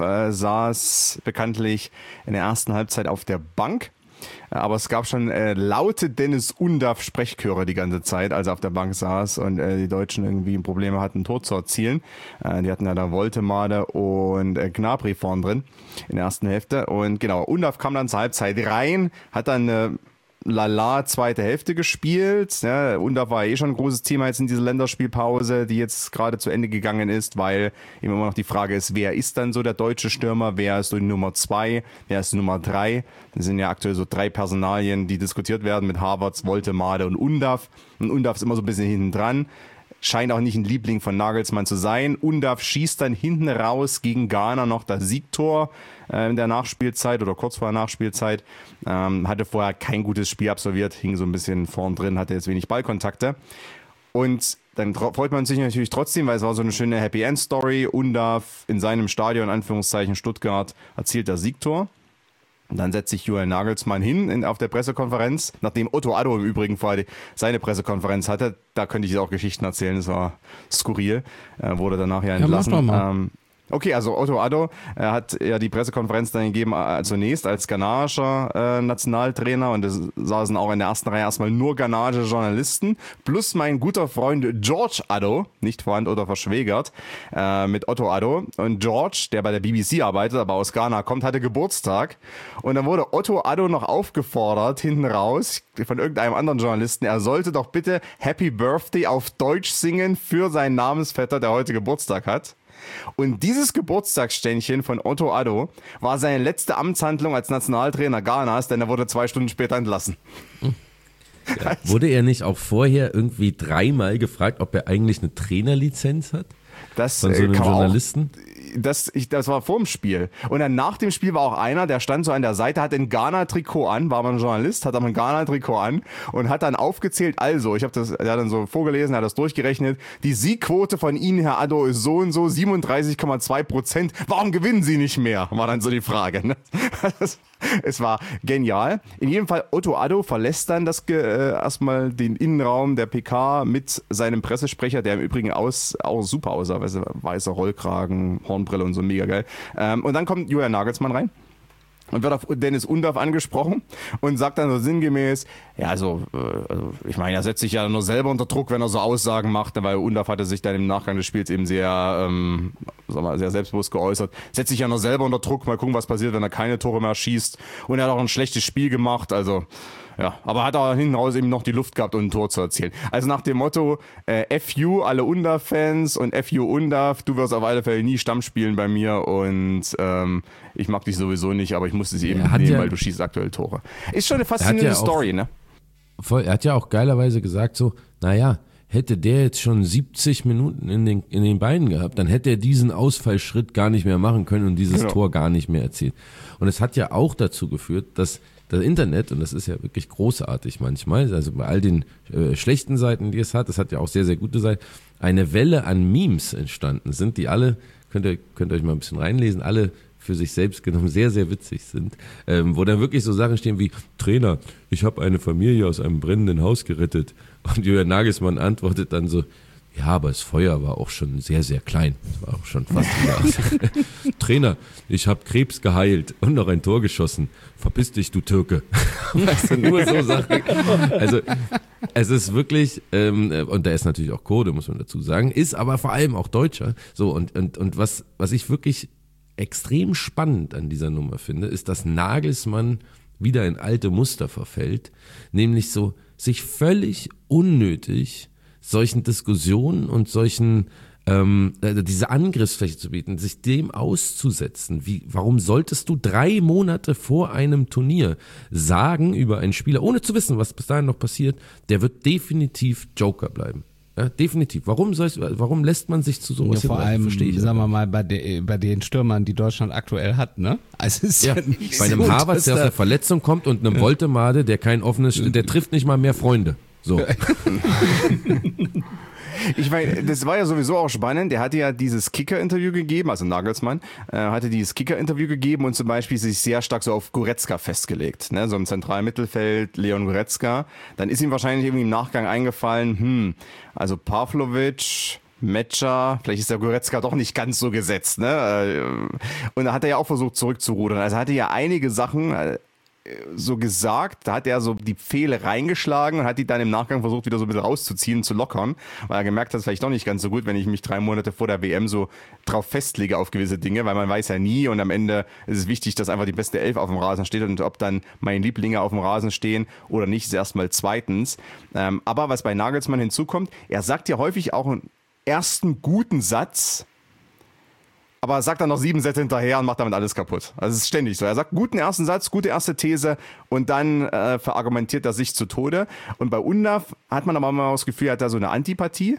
saß bekanntlich in der ersten Halbzeit auf der Bank. Aber es gab schon laute Dennis Undaff-Sprechchöre die ganze Zeit, als er auf der Bank saß und die Deutschen irgendwie Probleme hatten, ein Tor zu erzielen. Die hatten ja da Woltemade und Gnabry vorn drin in der ersten Hälfte. Und genau, Undaff kam dann zur Halbzeit rein, hat dann eine lala zweite Hälfte gespielt. Ja, Undaff war schon ein großes Thema jetzt in dieser Länderspielpause, die jetzt gerade zu Ende gegangen ist, weil immer noch die Frage ist, wer ist dann so der deutsche Stürmer, wer ist so die Nummer 2, wer ist die Nummer 3. Das sind ja aktuell so 3 Personalien, die diskutiert werden mit Havertz, Woltemade und Undaff. Und Undaff ist immer so ein bisschen hinten dran. Scheint auch nicht ein Liebling von Nagelsmann zu sein. Undaff schießt dann hinten raus gegen Ghana noch das Siegtor in der Nachspielzeit oder kurz vor der Nachspielzeit. Hatte vorher kein gutes Spiel absolviert, hing so ein bisschen vorn drin, hatte jetzt wenig Ballkontakte. Und dann freut man sich natürlich trotzdem, weil es war so eine schöne Happy-End-Story. Undaff in seinem Stadion, Anführungszeichen Stuttgart, erzielt das Siegtor. Und dann setzt sich Julian Nagelsmann hin auf der Pressekonferenz, nachdem Otto Addo im Übrigen vorher seine Pressekonferenz hatte. Da könnte ich auch Geschichten erzählen, das war skurril. Wurde danach ja entlassen. Ja, mach doch mal. Okay, also Otto Addo hat ja die Pressekonferenz dann gegeben zunächst als ghanaischer Nationaltrainer und es saßen auch in der ersten Reihe erstmal nur ghanaische Journalisten plus mein guter Freund George Addo, nicht verwandt oder verschwägert, mit Otto Addo. Und George, der bei der BBC arbeitet, aber aus Ghana kommt, hatte Geburtstag und dann wurde Otto Addo noch aufgefordert, hinten raus von irgendeinem anderen Journalisten, er sollte doch bitte Happy Birthday auf Deutsch singen für seinen Namensvetter, der heute Geburtstag hat. Und dieses Geburtstagsständchen von Otto Addo war seine letzte Amtshandlung als Nationaltrainer Ghanas, denn er wurde 2 Stunden später entlassen. Ja, wurde er nicht auch vorher irgendwie 3-mal gefragt, ob er eigentlich eine Trainerlizenz hat? Das von so einem Journalisten? Das war vor dem Spiel. Und dann nach dem Spiel war auch einer, der stand so an der Seite, hat ein Ghana-Trikot an, war mal ein Journalist, hat aber ein Ghana-Trikot an und hat dann aufgezählt, also, er hat dann so vorgelesen, er hat das durchgerechnet, die Siegquote von Ihnen, Herr Addo, ist so und so, 37,2%. Warum gewinnen Sie nicht mehr? War dann so die Frage. Ne? Es war genial. In jedem Fall, Otto Addo verlässt dann erstmal den Innenraum der PK mit seinem Pressesprecher, der im Übrigen auch super aussah, weißer Rollkragen, Hornbrille und so, mega geil. Und dann kommt Julian Nagelsmann rein und wird auf Dennis Undaff angesprochen und sagt dann so sinngemäß, ja, also ich meine, er setzt sich ja nur selber unter Druck, wenn er so Aussagen macht, weil Undaff hatte sich dann im Nachgang des Spiels eben sehr selbstbewusst geäußert, setzt sich ja nur selber unter Druck, mal gucken, was passiert, wenn er keine Tore mehr schießt, und er hat auch ein schlechtes Spiel gemacht, also ja, aber hat er hinten raus eben noch die Luft gehabt, um ein Tor zu erzielen. Also nach dem Motto, FU, alle Undaff-Fans und FU Undaff, du wirst auf alle Fälle nie Stamm spielen bei mir und ich mag dich sowieso nicht, aber ich musste sie eben nehmen, weil du schießt aktuell Tore. Ist schon eine faszinierende Story, ne? Voll, er hat ja auch geilerweise gesagt so, naja, hätte der jetzt schon 70 Minuten in den Beinen gehabt, dann hätte er diesen Ausfallschritt gar nicht mehr machen können und dieses Tor gar nicht mehr erzielt. Und es hat ja auch dazu geführt, dass das Internet, und das ist ja wirklich großartig manchmal, also bei all den schlechten Seiten, die es hat ja auch sehr, sehr gute Seiten, eine Welle an Memes entstanden sind, die alle, könnt ihr euch mal ein bisschen reinlesen, alle für sich selbst genommen sehr, sehr witzig sind, wo dann wirklich so Sachen stehen wie, Trainer, ich habe eine Familie aus einem brennenden Haus gerettet. Und Julian Nagelsmann antwortet dann so, ja, aber das Feuer war auch schon sehr, sehr klein. Das war auch schon fast wieder. Trainer, ich habe Krebs geheilt und noch ein Tor geschossen. Verpiss dich, du Türke. Weißt du, nur so Sachen. Also, es ist wirklich, und der ist natürlich auch Kurde, muss man dazu sagen, ist aber vor allem auch Deutscher. So, und was ich wirklich extrem spannend an dieser Nummer finde, ist, dass Nagelsmann wieder in alte Muster verfällt, nämlich so sich völlig unnötig solchen Diskussionen und solchen diese Angriffsfläche zu bieten, sich dem auszusetzen. Warum solltest du 3 Monate vor einem Turnier sagen über einen Spieler, ohne zu wissen, was bis dahin noch passiert, der wird definitiv Joker bleiben. Ja, definitiv. Warum lässt man sich zu sowas vor allem, sagen wir mal, bei den Stürmern, die Deutschland aktuell hat, ne? Also es ist ja nicht bei einem so, Havertz, der aus der Verletzung kommt, und einem Woltemade, der kein offenes, der trifft nicht mal mehr Freunde. So. Ich meine, das war ja sowieso auch spannend. Der hatte ja dieses Kicker-Interview gegeben, also Nagelsmann, hatte dieses Kicker-Interview gegeben und zum Beispiel sich sehr stark so auf Goretzka festgelegt. Ne? So im zentralen Mittelfeld, Leon Goretzka. Dann ist ihm wahrscheinlich irgendwie im Nachgang eingefallen, also Pavlovic, Metscher, vielleicht ist der Goretzka doch nicht ganz so gesetzt. Ne? Und da hat er ja auch versucht zurückzurudern. Also hatte ja einige Sachen so gesagt, da hat er so die Pfähle reingeschlagen und hat die dann im Nachgang versucht, wieder so ein bisschen rauszuziehen, zu lockern, weil er gemerkt hat, vielleicht doch nicht ganz so gut, wenn ich mich 3 Monate vor der WM so drauf festlege auf gewisse Dinge, weil man weiß ja nie und am Ende ist es wichtig, dass einfach die beste Elf auf dem Rasen steht und ob dann meine Lieblinge auf dem Rasen stehen oder nicht, ist erstmal zweitens. Aber was bei Nagelsmann hinzukommt, er sagt ja häufig auch einen ersten guten Satz, aber sagt dann noch 7 Sätze hinterher und macht damit alles kaputt. Also es ist ständig so. Er sagt guten ersten Satz, gute erste These und dann verargumentiert er sich zu Tode. Und bei Undav hat man aber mal das Gefühl, er hat da so eine Antipathie.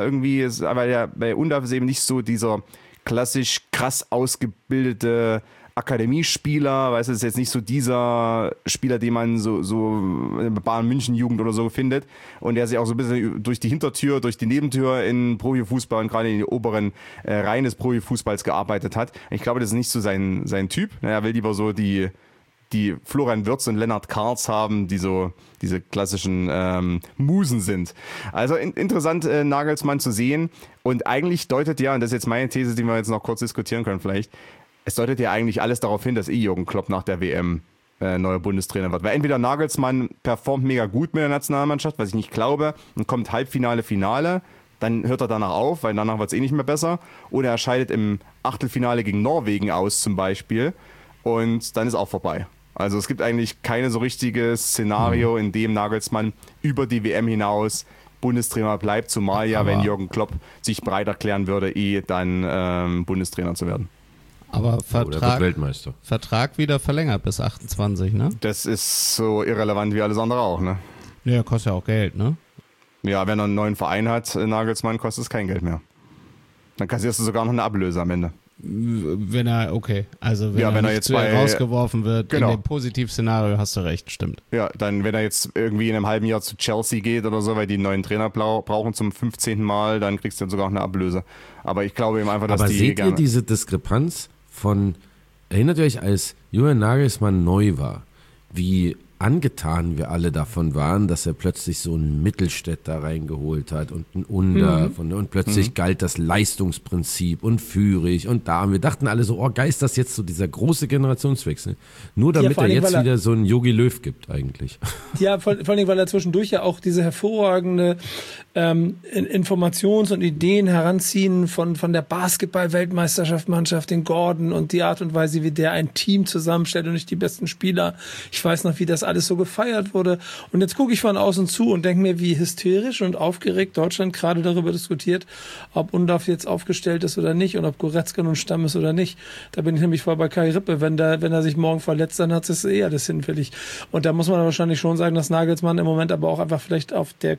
Weil bei Undav ist eben nicht so dieser klassisch krass ausgebildete Akademiespieler, weißt du, das ist jetzt nicht so dieser Spieler, den man so in der Bayern München Jugend oder so findet und der sich auch so ein bisschen durch die Hintertür, durch die Nebentür in Profifußball und gerade in die oberen Reihen des Profifußballs gearbeitet hat. Ich glaube, das ist nicht so sein Typ. Er will lieber so die Florian Wirtz und Lennart Karls haben, die so diese klassischen Musen sind. Also interessant, Nagelsmann zu sehen und eigentlich deutet ja, und das ist jetzt meine These, die wir jetzt noch kurz diskutieren können vielleicht, es deutet ja eigentlich alles darauf hin, dass Jürgen Klopp nach der WM neuer Bundestrainer wird. Weil entweder Nagelsmann performt mega gut mit der Nationalmannschaft, was ich nicht glaube, und kommt Halbfinale, Finale, dann hört er danach auf, weil danach wird es nicht mehr besser. Oder er scheidet im Achtelfinale gegen Norwegen aus zum Beispiel und dann ist auch vorbei. Also es gibt eigentlich kein so richtiges Szenario, in dem Nagelsmann über die WM hinaus Bundestrainer bleibt, zumal ja, wenn Jürgen Klopp sich bereit erklären würde, dann Bundestrainer zu werden. Aber Weltmeister. Vertrag wieder verlängert bis 28, ne? Das ist so irrelevant wie alles andere auch, ne? Ja, kostet ja auch Geld, ne? Ja, wenn er einen neuen Verein hat, Nagelsmann, kostet es kein Geld mehr. Dann kassierst du sogar noch eine Ablöse am Ende. Wenn er jetzt rausgeworfen wird, genau. In dem Positivszenario hast du recht, stimmt. Ja, dann wenn er jetzt irgendwie in einem halben Jahr zu Chelsea geht oder so, weil die einen neuen Trainer brauchen zum 15. Mal, dann kriegst du dann sogar noch eine Ablöse. Aber ich glaube eben einfach, dass aber seht ihr diese Diskrepanz erinnert ihr euch, als Julian Nagelsmann neu war, wie angetan wir alle davon waren, dass er plötzlich so einen Mittelstädter reingeholt hat und einen Undav und plötzlich galt das Leistungsprinzip und Führig und da. Und wir dachten alle so, geil, ist das jetzt so dieser große Generationswechsel? Nur damit er jetzt wieder so einen Jogi Löw gibt eigentlich. Ja, vor allem, weil er zwischendurch ja auch diese hervorragende Informations- und Ideen heranziehen von der Basketball-Weltmeisterschaft-Mannschaft, den Gordon und die Art und Weise, wie der ein Team zusammenstellt und nicht die besten Spieler. Ich weiß noch, wie das alles so gefeiert wurde. Und jetzt gucke ich von außen zu und denke mir, wie hysterisch und aufgeregt Deutschland gerade darüber diskutiert, ob Undav jetzt aufgestellt ist oder nicht und ob Goretzka nun Stamm ist oder nicht. Da bin ich nämlich voll bei Kai Rippe. Wenn er sich morgen verletzt, dann hat es eher das hinfällig. Und da muss man wahrscheinlich schon sagen, dass Nagelsmann im Moment aber auch einfach vielleicht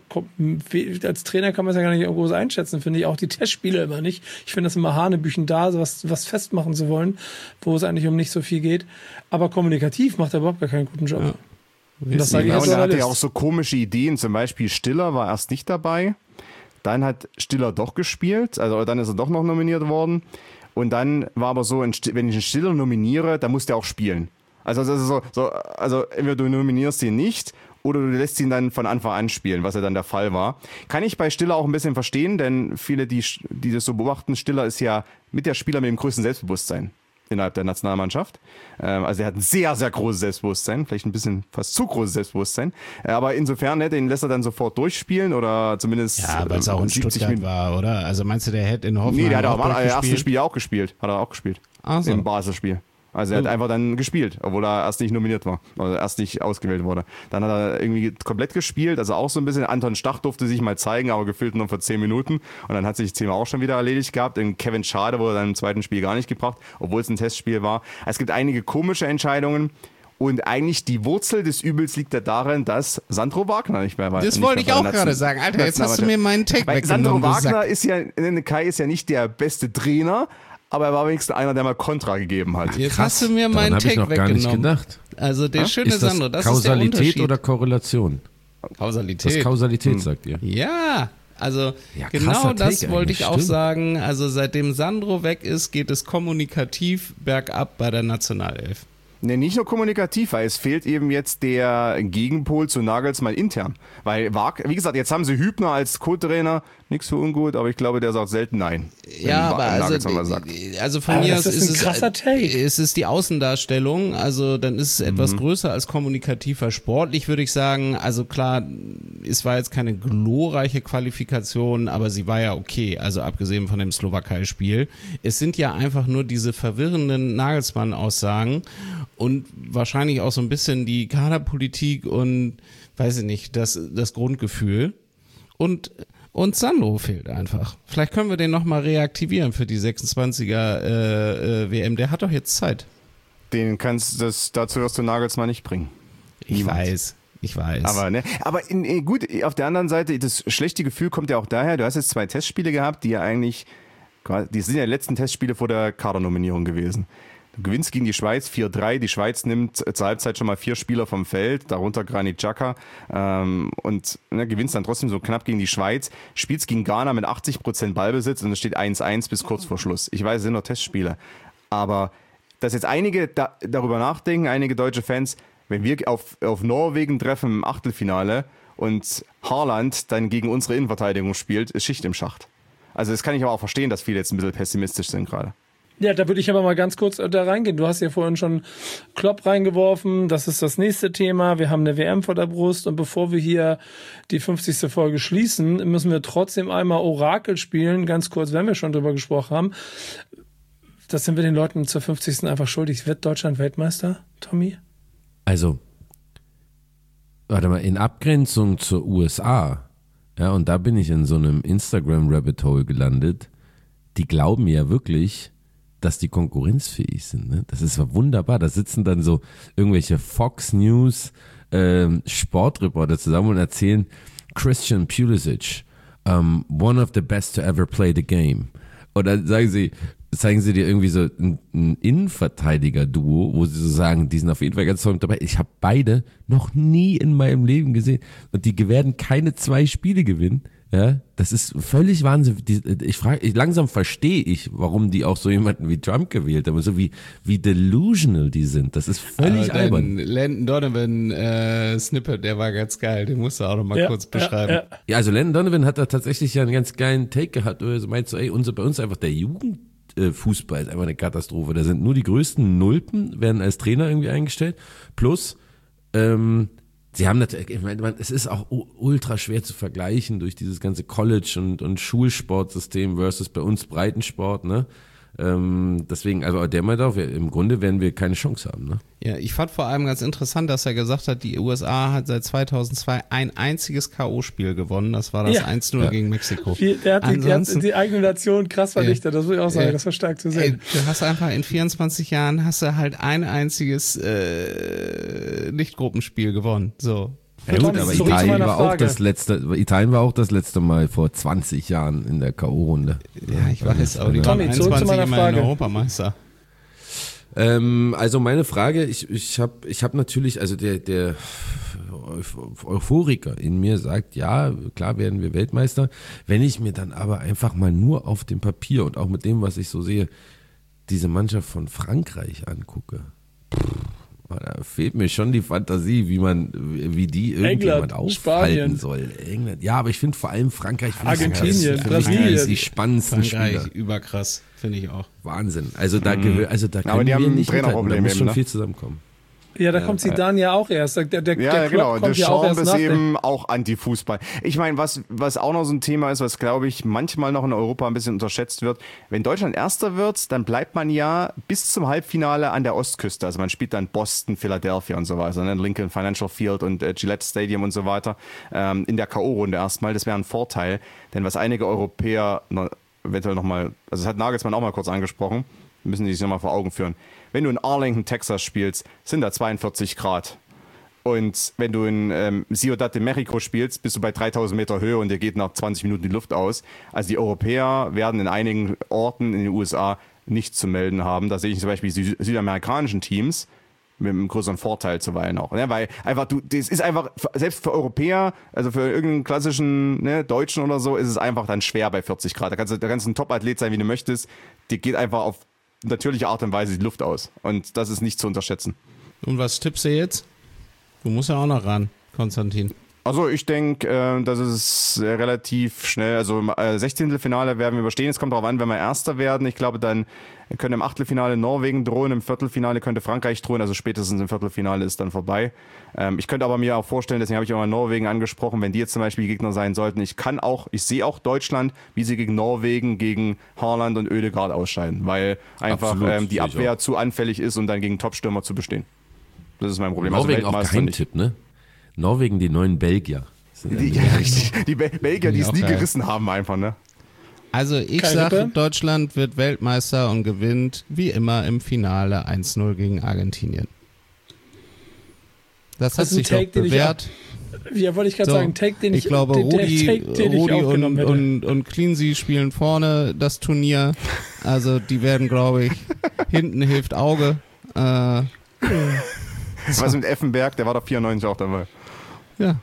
als Trainer kann man es ja gar nicht groß einschätzen, finde ich auch die Testspiele immer nicht. Ich finde das immer Hanebüchen da, was festmachen zu wollen, wo es eigentlich um nicht so viel geht. Aber kommunikativ macht er überhaupt gar keinen guten Job. Ja. Das sage ich und er hatte ja auch so komische Ideen, zum Beispiel Stiller war erst nicht dabei, dann hat Stiller doch gespielt, also dann ist er doch noch nominiert worden und dann war aber so, wenn ich einen Stiller nominiere, dann muss der auch spielen. Also entweder du nominierst ihn nicht oder du lässt ihn dann von Anfang an spielen, was ja dann der Fall war. Kann ich bei Stiller auch ein bisschen verstehen, denn viele, die das so beobachten, Stiller ist ja mit der Spieler mit dem größten Selbstbewusstsein innerhalb der Nationalmannschaft. Also er hat ein sehr, sehr großes Selbstbewusstsein, vielleicht ein bisschen fast zu großes Selbstbewusstsein. Aber insofern, den lässt er dann sofort durchspielen oder zumindest... Ja, weil es auch in Stuttgart war, oder? Also meinst du, der hätte in Hoffenheim der hat auch im ersten Spiel ja auch gespielt. Hat er auch gespielt. Ach so. Im Basel-Spiel. Also er hat einfach dann gespielt, obwohl er erst nicht nominiert war, oder erst nicht ausgewählt wurde. Dann hat er irgendwie komplett gespielt, also auch so ein bisschen. Anton Stach durfte sich mal zeigen, aber gefühlt nur für 10 Minuten. Und dann hat sich das Thema auch schon wieder erledigt gehabt. In Kevin Schade wurde dann im zweiten Spiel gar nicht gebracht, obwohl es ein Testspiel war. Es gibt einige komische Entscheidungen. Und eigentlich die Wurzel des Übels liegt ja darin, dass Sandro Wagner nicht mehr war. Das wollte ich auch gerade sagen. Alter, jetzt hast du mir meinen Take weggenommen. Sandro Wagner ist ja nicht der beste Trainer, aber er war wenigstens einer, der mal Kontra gegeben hat. Jetzt hast du mir meinen Take weggenommen. Gar nicht gedacht. Also der schöne ist das Sandro, das Kausalität ist der Unterschied. oder Korrelation? Kausalität. Das ist Kausalität, sagt ihr. Ja, Also Ja, genau krasser das Take wollte eigentlich, ich auch stimmt. sagen. Also seitdem Sandro weg ist, geht es kommunikativ bergab bei der Nationalelf. Ne, nicht nur kommunikativ, weil es fehlt eben jetzt der Gegenpol zu Nagelsmann intern. Weil, wie gesagt, jetzt haben sie Hübner als Co-Trainer, nichts für ungut, aber ich glaube, der sagt selten nein. Ja, aber Nagelsmann mal sagt. also von mir aus das ist ein krasser Take. ist es die Außendarstellung, also dann ist es etwas größer als kommunikativer. Sportlich würde ich sagen, also klar, es war jetzt keine glorreiche Qualifikation, aber sie war ja okay, also abgesehen von dem Slowakei-Spiel. Es sind ja einfach nur diese verwirrenden Nagelsmann-Aussagen und wahrscheinlich auch so ein bisschen die Kaderpolitik und, weiß ich nicht, das Grundgefühl. Und Sandro fehlt einfach. Vielleicht können wir den nochmal reaktivieren für die 26er WM. Der hat doch jetzt Zeit. Dazu wirst du Nagelsmann nicht bringen. Ich weiß. Aber gut, auf der anderen Seite, das schlechte Gefühl kommt ja auch daher, du hast jetzt 2 Testspiele gehabt, die sind ja die letzten Testspiele vor der Kadernominierung gewesen. Du gewinnst gegen die Schweiz 4-3. Die Schweiz nimmt zur Halbzeit schon mal 4 Spieler vom Feld, darunter Granit Xhaka, und gewinnst dann trotzdem so knapp gegen die Schweiz. Spielst gegen Ghana mit 80% Ballbesitz und es steht 1-1 bis kurz vor Schluss. Ich weiß, es sind nur Testspiele. Aber dass jetzt einige darüber nachdenken, einige deutsche Fans, wenn wir auf Norwegen treffen im Achtelfinale und Haaland dann gegen unsere Innenverteidigung spielt, ist Schicht im Schacht. Also das kann ich aber auch verstehen, dass viele jetzt ein bisschen pessimistisch sind gerade. Ja, da würde ich aber mal ganz kurz da reingehen. Du hast ja vorhin schon Klopp reingeworfen. Das ist das nächste Thema. Wir haben eine WM vor der Brust. Und bevor wir hier die 50. Folge schließen, müssen wir trotzdem einmal Orakel spielen. Ganz kurz, wenn wir schon drüber gesprochen haben. Das sind wir den Leuten zur 50. einfach schuldig. Wird Deutschland Weltmeister, Tommy? Also, warte mal, in Abgrenzung zur USA, ja, und da bin ich in so einem Instagram-Rabbit-Hole gelandet, die glauben ja wirklich, dass die konkurrenzfähig sind. Ne? Das ist wunderbar. Da sitzen dann so irgendwelche Fox News Sportreporter zusammen und erzählen, Christian Pulisic, one of the best to ever play the game. Und dann zeigen sie dir irgendwie so ein Innenverteidiger-Duo, wo sie so sagen, die sind auf jeden Fall ganz toll dabei. Ich habe beide noch nie in meinem Leben gesehen. Und die werden keine 2 Spiele gewinnen. Ja, das ist völlig Wahnsinn. Langsam verstehe ich, warum die auch so jemanden wie Trump gewählt haben, so wie delusional die sind. Das ist völlig albern. Landon Donovan Snippet, der war ganz geil. Den musst du auch noch mal kurz beschreiben. Ja, also Landon Donovan hat da tatsächlich ja einen ganz geilen Take gehabt. Also meinst du, bei uns einfach der Jugendfußball ist einfach eine Katastrophe. Da sind nur die größten Nulpen, werden als Trainer irgendwie eingestellt. Plus, sie haben natürlich, ich meine, es ist auch ultra schwer zu vergleichen durch dieses ganze College- und Schulsportsystem versus bei uns Breitensport, ne? Deswegen, also der meint auch, im Grunde werden wir keine Chance haben, ne? Ja, ich fand vor allem ganz interessant, dass er gesagt hat, die USA hat seit 2002 ein einziges K.O.-Spiel gewonnen. Das war das 1-0 gegen Mexiko. Der hat die eigene Nation krass vernichtet, das muss ich auch sagen, das war stark zu sehen. Du hast einfach in 24 Jahren halt ein einziges Nicht-Gruppenspiel gewonnen. So. Ja gut, aber Italien war auch das letzte Mal vor 20 Jahren in der K.O.-Runde. Ja, ich weiß, aber die waren 21 immerhin Europameister. Also meine Frage, ich hab natürlich, also der Euphoriker in mir sagt, ja, klar werden wir Weltmeister. Wenn ich mir dann aber einfach mal nur auf dem Papier und auch mit dem, was ich so sehe, diese Mannschaft von Frankreich angucke, da fehlt mir schon die Fantasie, wie die irgendjemand aufhalten soll. England. Ja, aber ich finde vor allem Frankreich, Argentinien, Brasilien, die spannendsten Spieler. Überkrass, finde ich auch. Wahnsinn. Also da können wir nicht mithalten, da muss schon viel zusammenkommen. Ja, da kommt Zidane ja auch erst. Der genau. Kommt ja auch erst ist eben auch Anti-Fußball. Ich meine, was auch noch so ein Thema ist, was glaube ich manchmal noch in Europa ein bisschen unterschätzt wird. Wenn Deutschland Erster wird, dann bleibt man ja bis zum Halbfinale an der Ostküste. Also man spielt dann Boston, Philadelphia und so weiter, ne? Lincoln Financial Field und Gillette Stadium und so weiter. In der K.O.-Runde erstmal. Das wäre ein Vorteil. Denn was einige Europäer eventuell nochmal, also das hat Nagelsmann auch mal kurz angesprochen, müssen die sich nochmal vor Augen führen. Wenn du in Arlington, Texas spielst, sind da 42 Grad. Und wenn du in Ciudad de Mexico spielst, bist du bei 3000 Meter Höhe und dir geht nach 20 Minuten die Luft aus. Also die Europäer werden in einigen Orten in den USA nichts zu melden haben. Da sehe ich zum Beispiel die südamerikanischen Teams, mit einem größeren Vorteil zuweilen auch. Ne? Weil einfach das ist einfach, selbst für Europäer, also für irgendeinen klassischen Deutschen oder so, ist es einfach dann schwer bei 40 Grad. Da kannst du ein Top-Athlet sein, wie du möchtest. Dir geht einfach auf natürliche Art und Weise die Luft aus. Und das ist nicht zu unterschätzen. Und was tippst du jetzt? Du musst ja auch noch ran, Konstantin. Also ich denke, das ist relativ schnell, also 16. Finale werden wir überstehen. Es kommt darauf an, wenn wir Erster werden. Ich glaube, dann könnte im Achtelfinale Norwegen drohen, im Viertelfinale könnte Frankreich drohen, also spätestens im Viertelfinale ist dann vorbei. Ich könnte aber mir auch vorstellen, deswegen habe ich auch mal Norwegen angesprochen, wenn die jetzt zum Beispiel Gegner sein sollten, ich sehe auch Deutschland, wie sie gegen Norwegen, gegen Haaland und Ødegaard ausscheiden, weil einfach die Abwehr zu anfällig ist, um dann gegen Topstürmer zu bestehen. Das ist mein Problem. Norwegen also auch kein Tipp, ne? Norwegen, die neuen Belgier. Richtig. Die Belgier, die es nie gerissen haben einfach, ne? Also ich sage, Deutschland wird Weltmeister und gewinnt wie immer im Finale 1-0 gegen Argentinien. Das hat sich doch bewährt. Ja, wollte ich gerade sagen, Take den ich glaube, Rudi und Cleansey spielen vorne das Turnier. Also die werden, glaube ich, hinten hilft Auge. Was mit Effenberg, der war doch 94 auch dabei. Ja.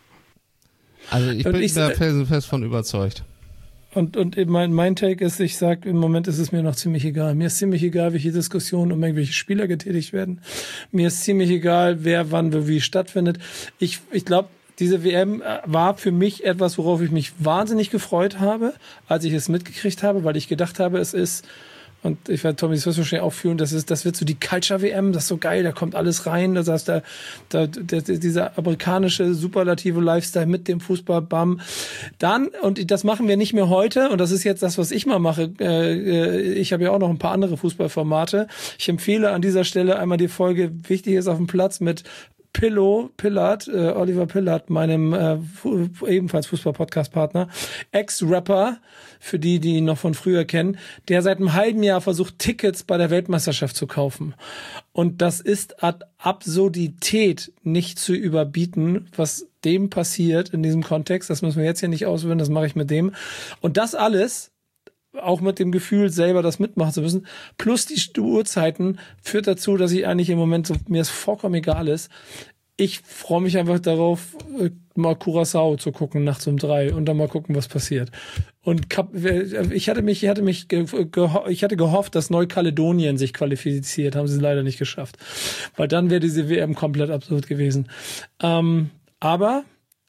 Also ich bin da felsenfest von überzeugt. Und mein Take ist, ich sage, im Moment ist es mir noch ziemlich egal. Mir ist ziemlich egal, welche Diskussionen um irgendwelche Spieler getätigt werden. Mir ist ziemlich egal, wer wann wie stattfindet. Ich glaube, diese WM war für mich etwas, worauf ich mich wahnsinnig gefreut habe, als ich es mitgekriegt habe, weil ich gedacht habe, es ist, und ich werde Tommy das wirst du wahrscheinlich auch fühlen, das wird so die Culture-WM, das ist so geil, da kommt alles rein, das heißt, dieser amerikanische superlative Lifestyle mit dem Fußball, bam. Dann, und das machen wir nicht mehr heute, und das ist jetzt das, was ich mal mache, ich habe ja auch noch ein paar andere Fußballformate. Ich empfehle an dieser Stelle einmal die Folge Wichtig ist auf dem Platz mit Oliver Pillard, meinem ebenfalls Fußball-Podcast-Partner, Ex-Rapper, für die ihn noch von früher kennen, der seit einem halben Jahr versucht, Tickets bei der Weltmeisterschaft zu kaufen. Und das ist ad Absurdität nicht zu überbieten, was dem passiert in diesem Kontext. Das müssen wir jetzt hier nicht ausführen, das mache ich mit dem. Und das alles, auch mit dem Gefühl, selber das mitmachen zu müssen, plus die Uhrzeiten, führt dazu, dass ich eigentlich im Moment, mir es vollkommen egal ist. Ich freue mich einfach darauf, mal Curaçao zu gucken nachts um 3 und dann mal gucken, was passiert. Und ich hatte gehofft, dass Neukaledonien sich qualifiziert, haben sie leider nicht geschafft. Weil dann wäre diese WM komplett absurd gewesen. Aber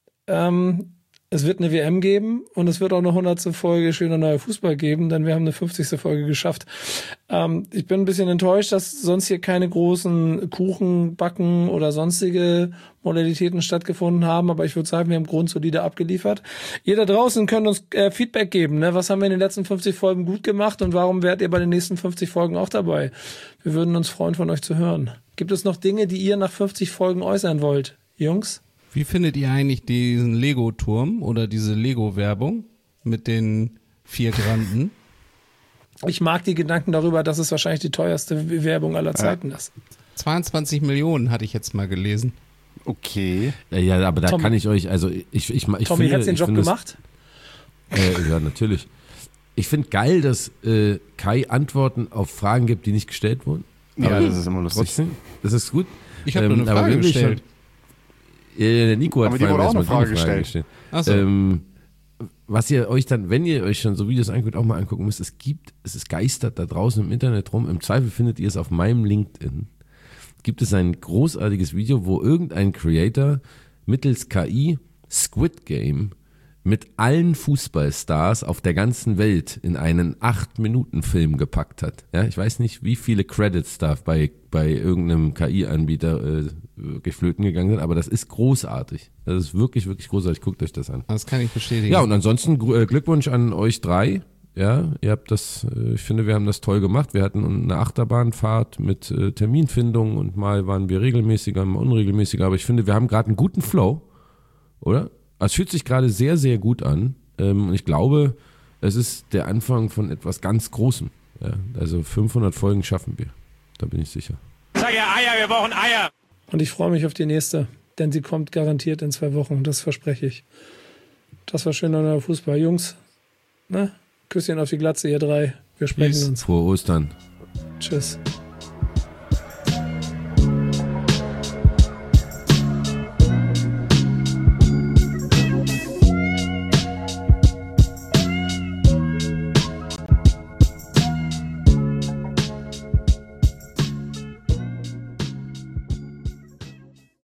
es wird eine WM geben und es wird auch eine 100. Folge Schöner neuer Fußball geben, denn wir haben eine 50. Folge geschafft. Ich bin ein bisschen enttäuscht, dass sonst hier keine großen Kuchen, Backen oder sonstige Modalitäten stattgefunden haben, aber ich würde sagen, wir haben grundsolide abgeliefert. Ihr da draußen könnt uns Feedback geben, ne? Was haben wir in den letzten 50 Folgen gut gemacht und warum werdet ihr bei den nächsten 50 Folgen auch dabei? Wir würden uns freuen, von euch zu hören. Gibt es noch Dinge, die ihr nach 50 Folgen äußern wollt, Jungs? Wie findet ihr eigentlich diesen Lego-Turm oder diese Lego-Werbung mit den 4 Granden? Ich mag die Gedanken darüber, dass es wahrscheinlich die teuerste Werbung aller Zeiten ist. 22 Millionen hatte ich jetzt mal gelesen. Okay. Ja, aber da kann ich euch, also ich Tommy, hättest du den Job gemacht? Ja, natürlich. Ich finde geil, dass Kai Antworten auf Fragen gibt, die nicht gestellt wurden. Ja, aber das ist immer lustig. Trotzdem, das ist gut. Ich habe nur eine Frage gestellt. Der Nico hat aber die wurde auch eine Frage gestellt. Ach so. Was ihr euch dann, wenn ihr euch schon so Videos anguckt, auch mal angucken müsst, es geistert da draußen im Internet rum, im Zweifel findet ihr es auf meinem LinkedIn, gibt es ein großartiges Video, wo irgendein Creator mittels KI Squid Game mit allen Fußballstars auf der ganzen Welt in einen 8-Minuten-Film gepackt hat. Ja, ich weiß nicht, wie viele Credits da bei irgendeinem KI-Anbieter geflöten gegangen sind, aber das ist großartig. Das ist wirklich, wirklich großartig. Guckt euch das an. Das kann ich bestätigen. Ja, und ansonsten Glückwunsch an euch 3. Ja, ihr habt das, ich finde, wir haben das toll gemacht. Wir hatten eine Achterbahnfahrt mit Terminfindung und mal waren wir regelmäßiger, mal unregelmäßiger, aber ich finde, wir haben gerade einen guten Flow, oder? Es fühlt sich gerade sehr, sehr gut an. Und ich glaube, es ist der Anfang von etwas ganz Großem. Ja, also 500 Folgen schaffen wir. Da bin ich sicher. Sag ja Eier, wir brauchen Eier. Und ich freue mich auf die nächste, denn sie kommt garantiert in 2 Wochen. Das verspreche ich. Das war schöner neuer Fußball. Jungs, ne? Küsschen auf die Glatze, ihr 3. Wir sprechen uns. Frohe Ostern. Tschüss.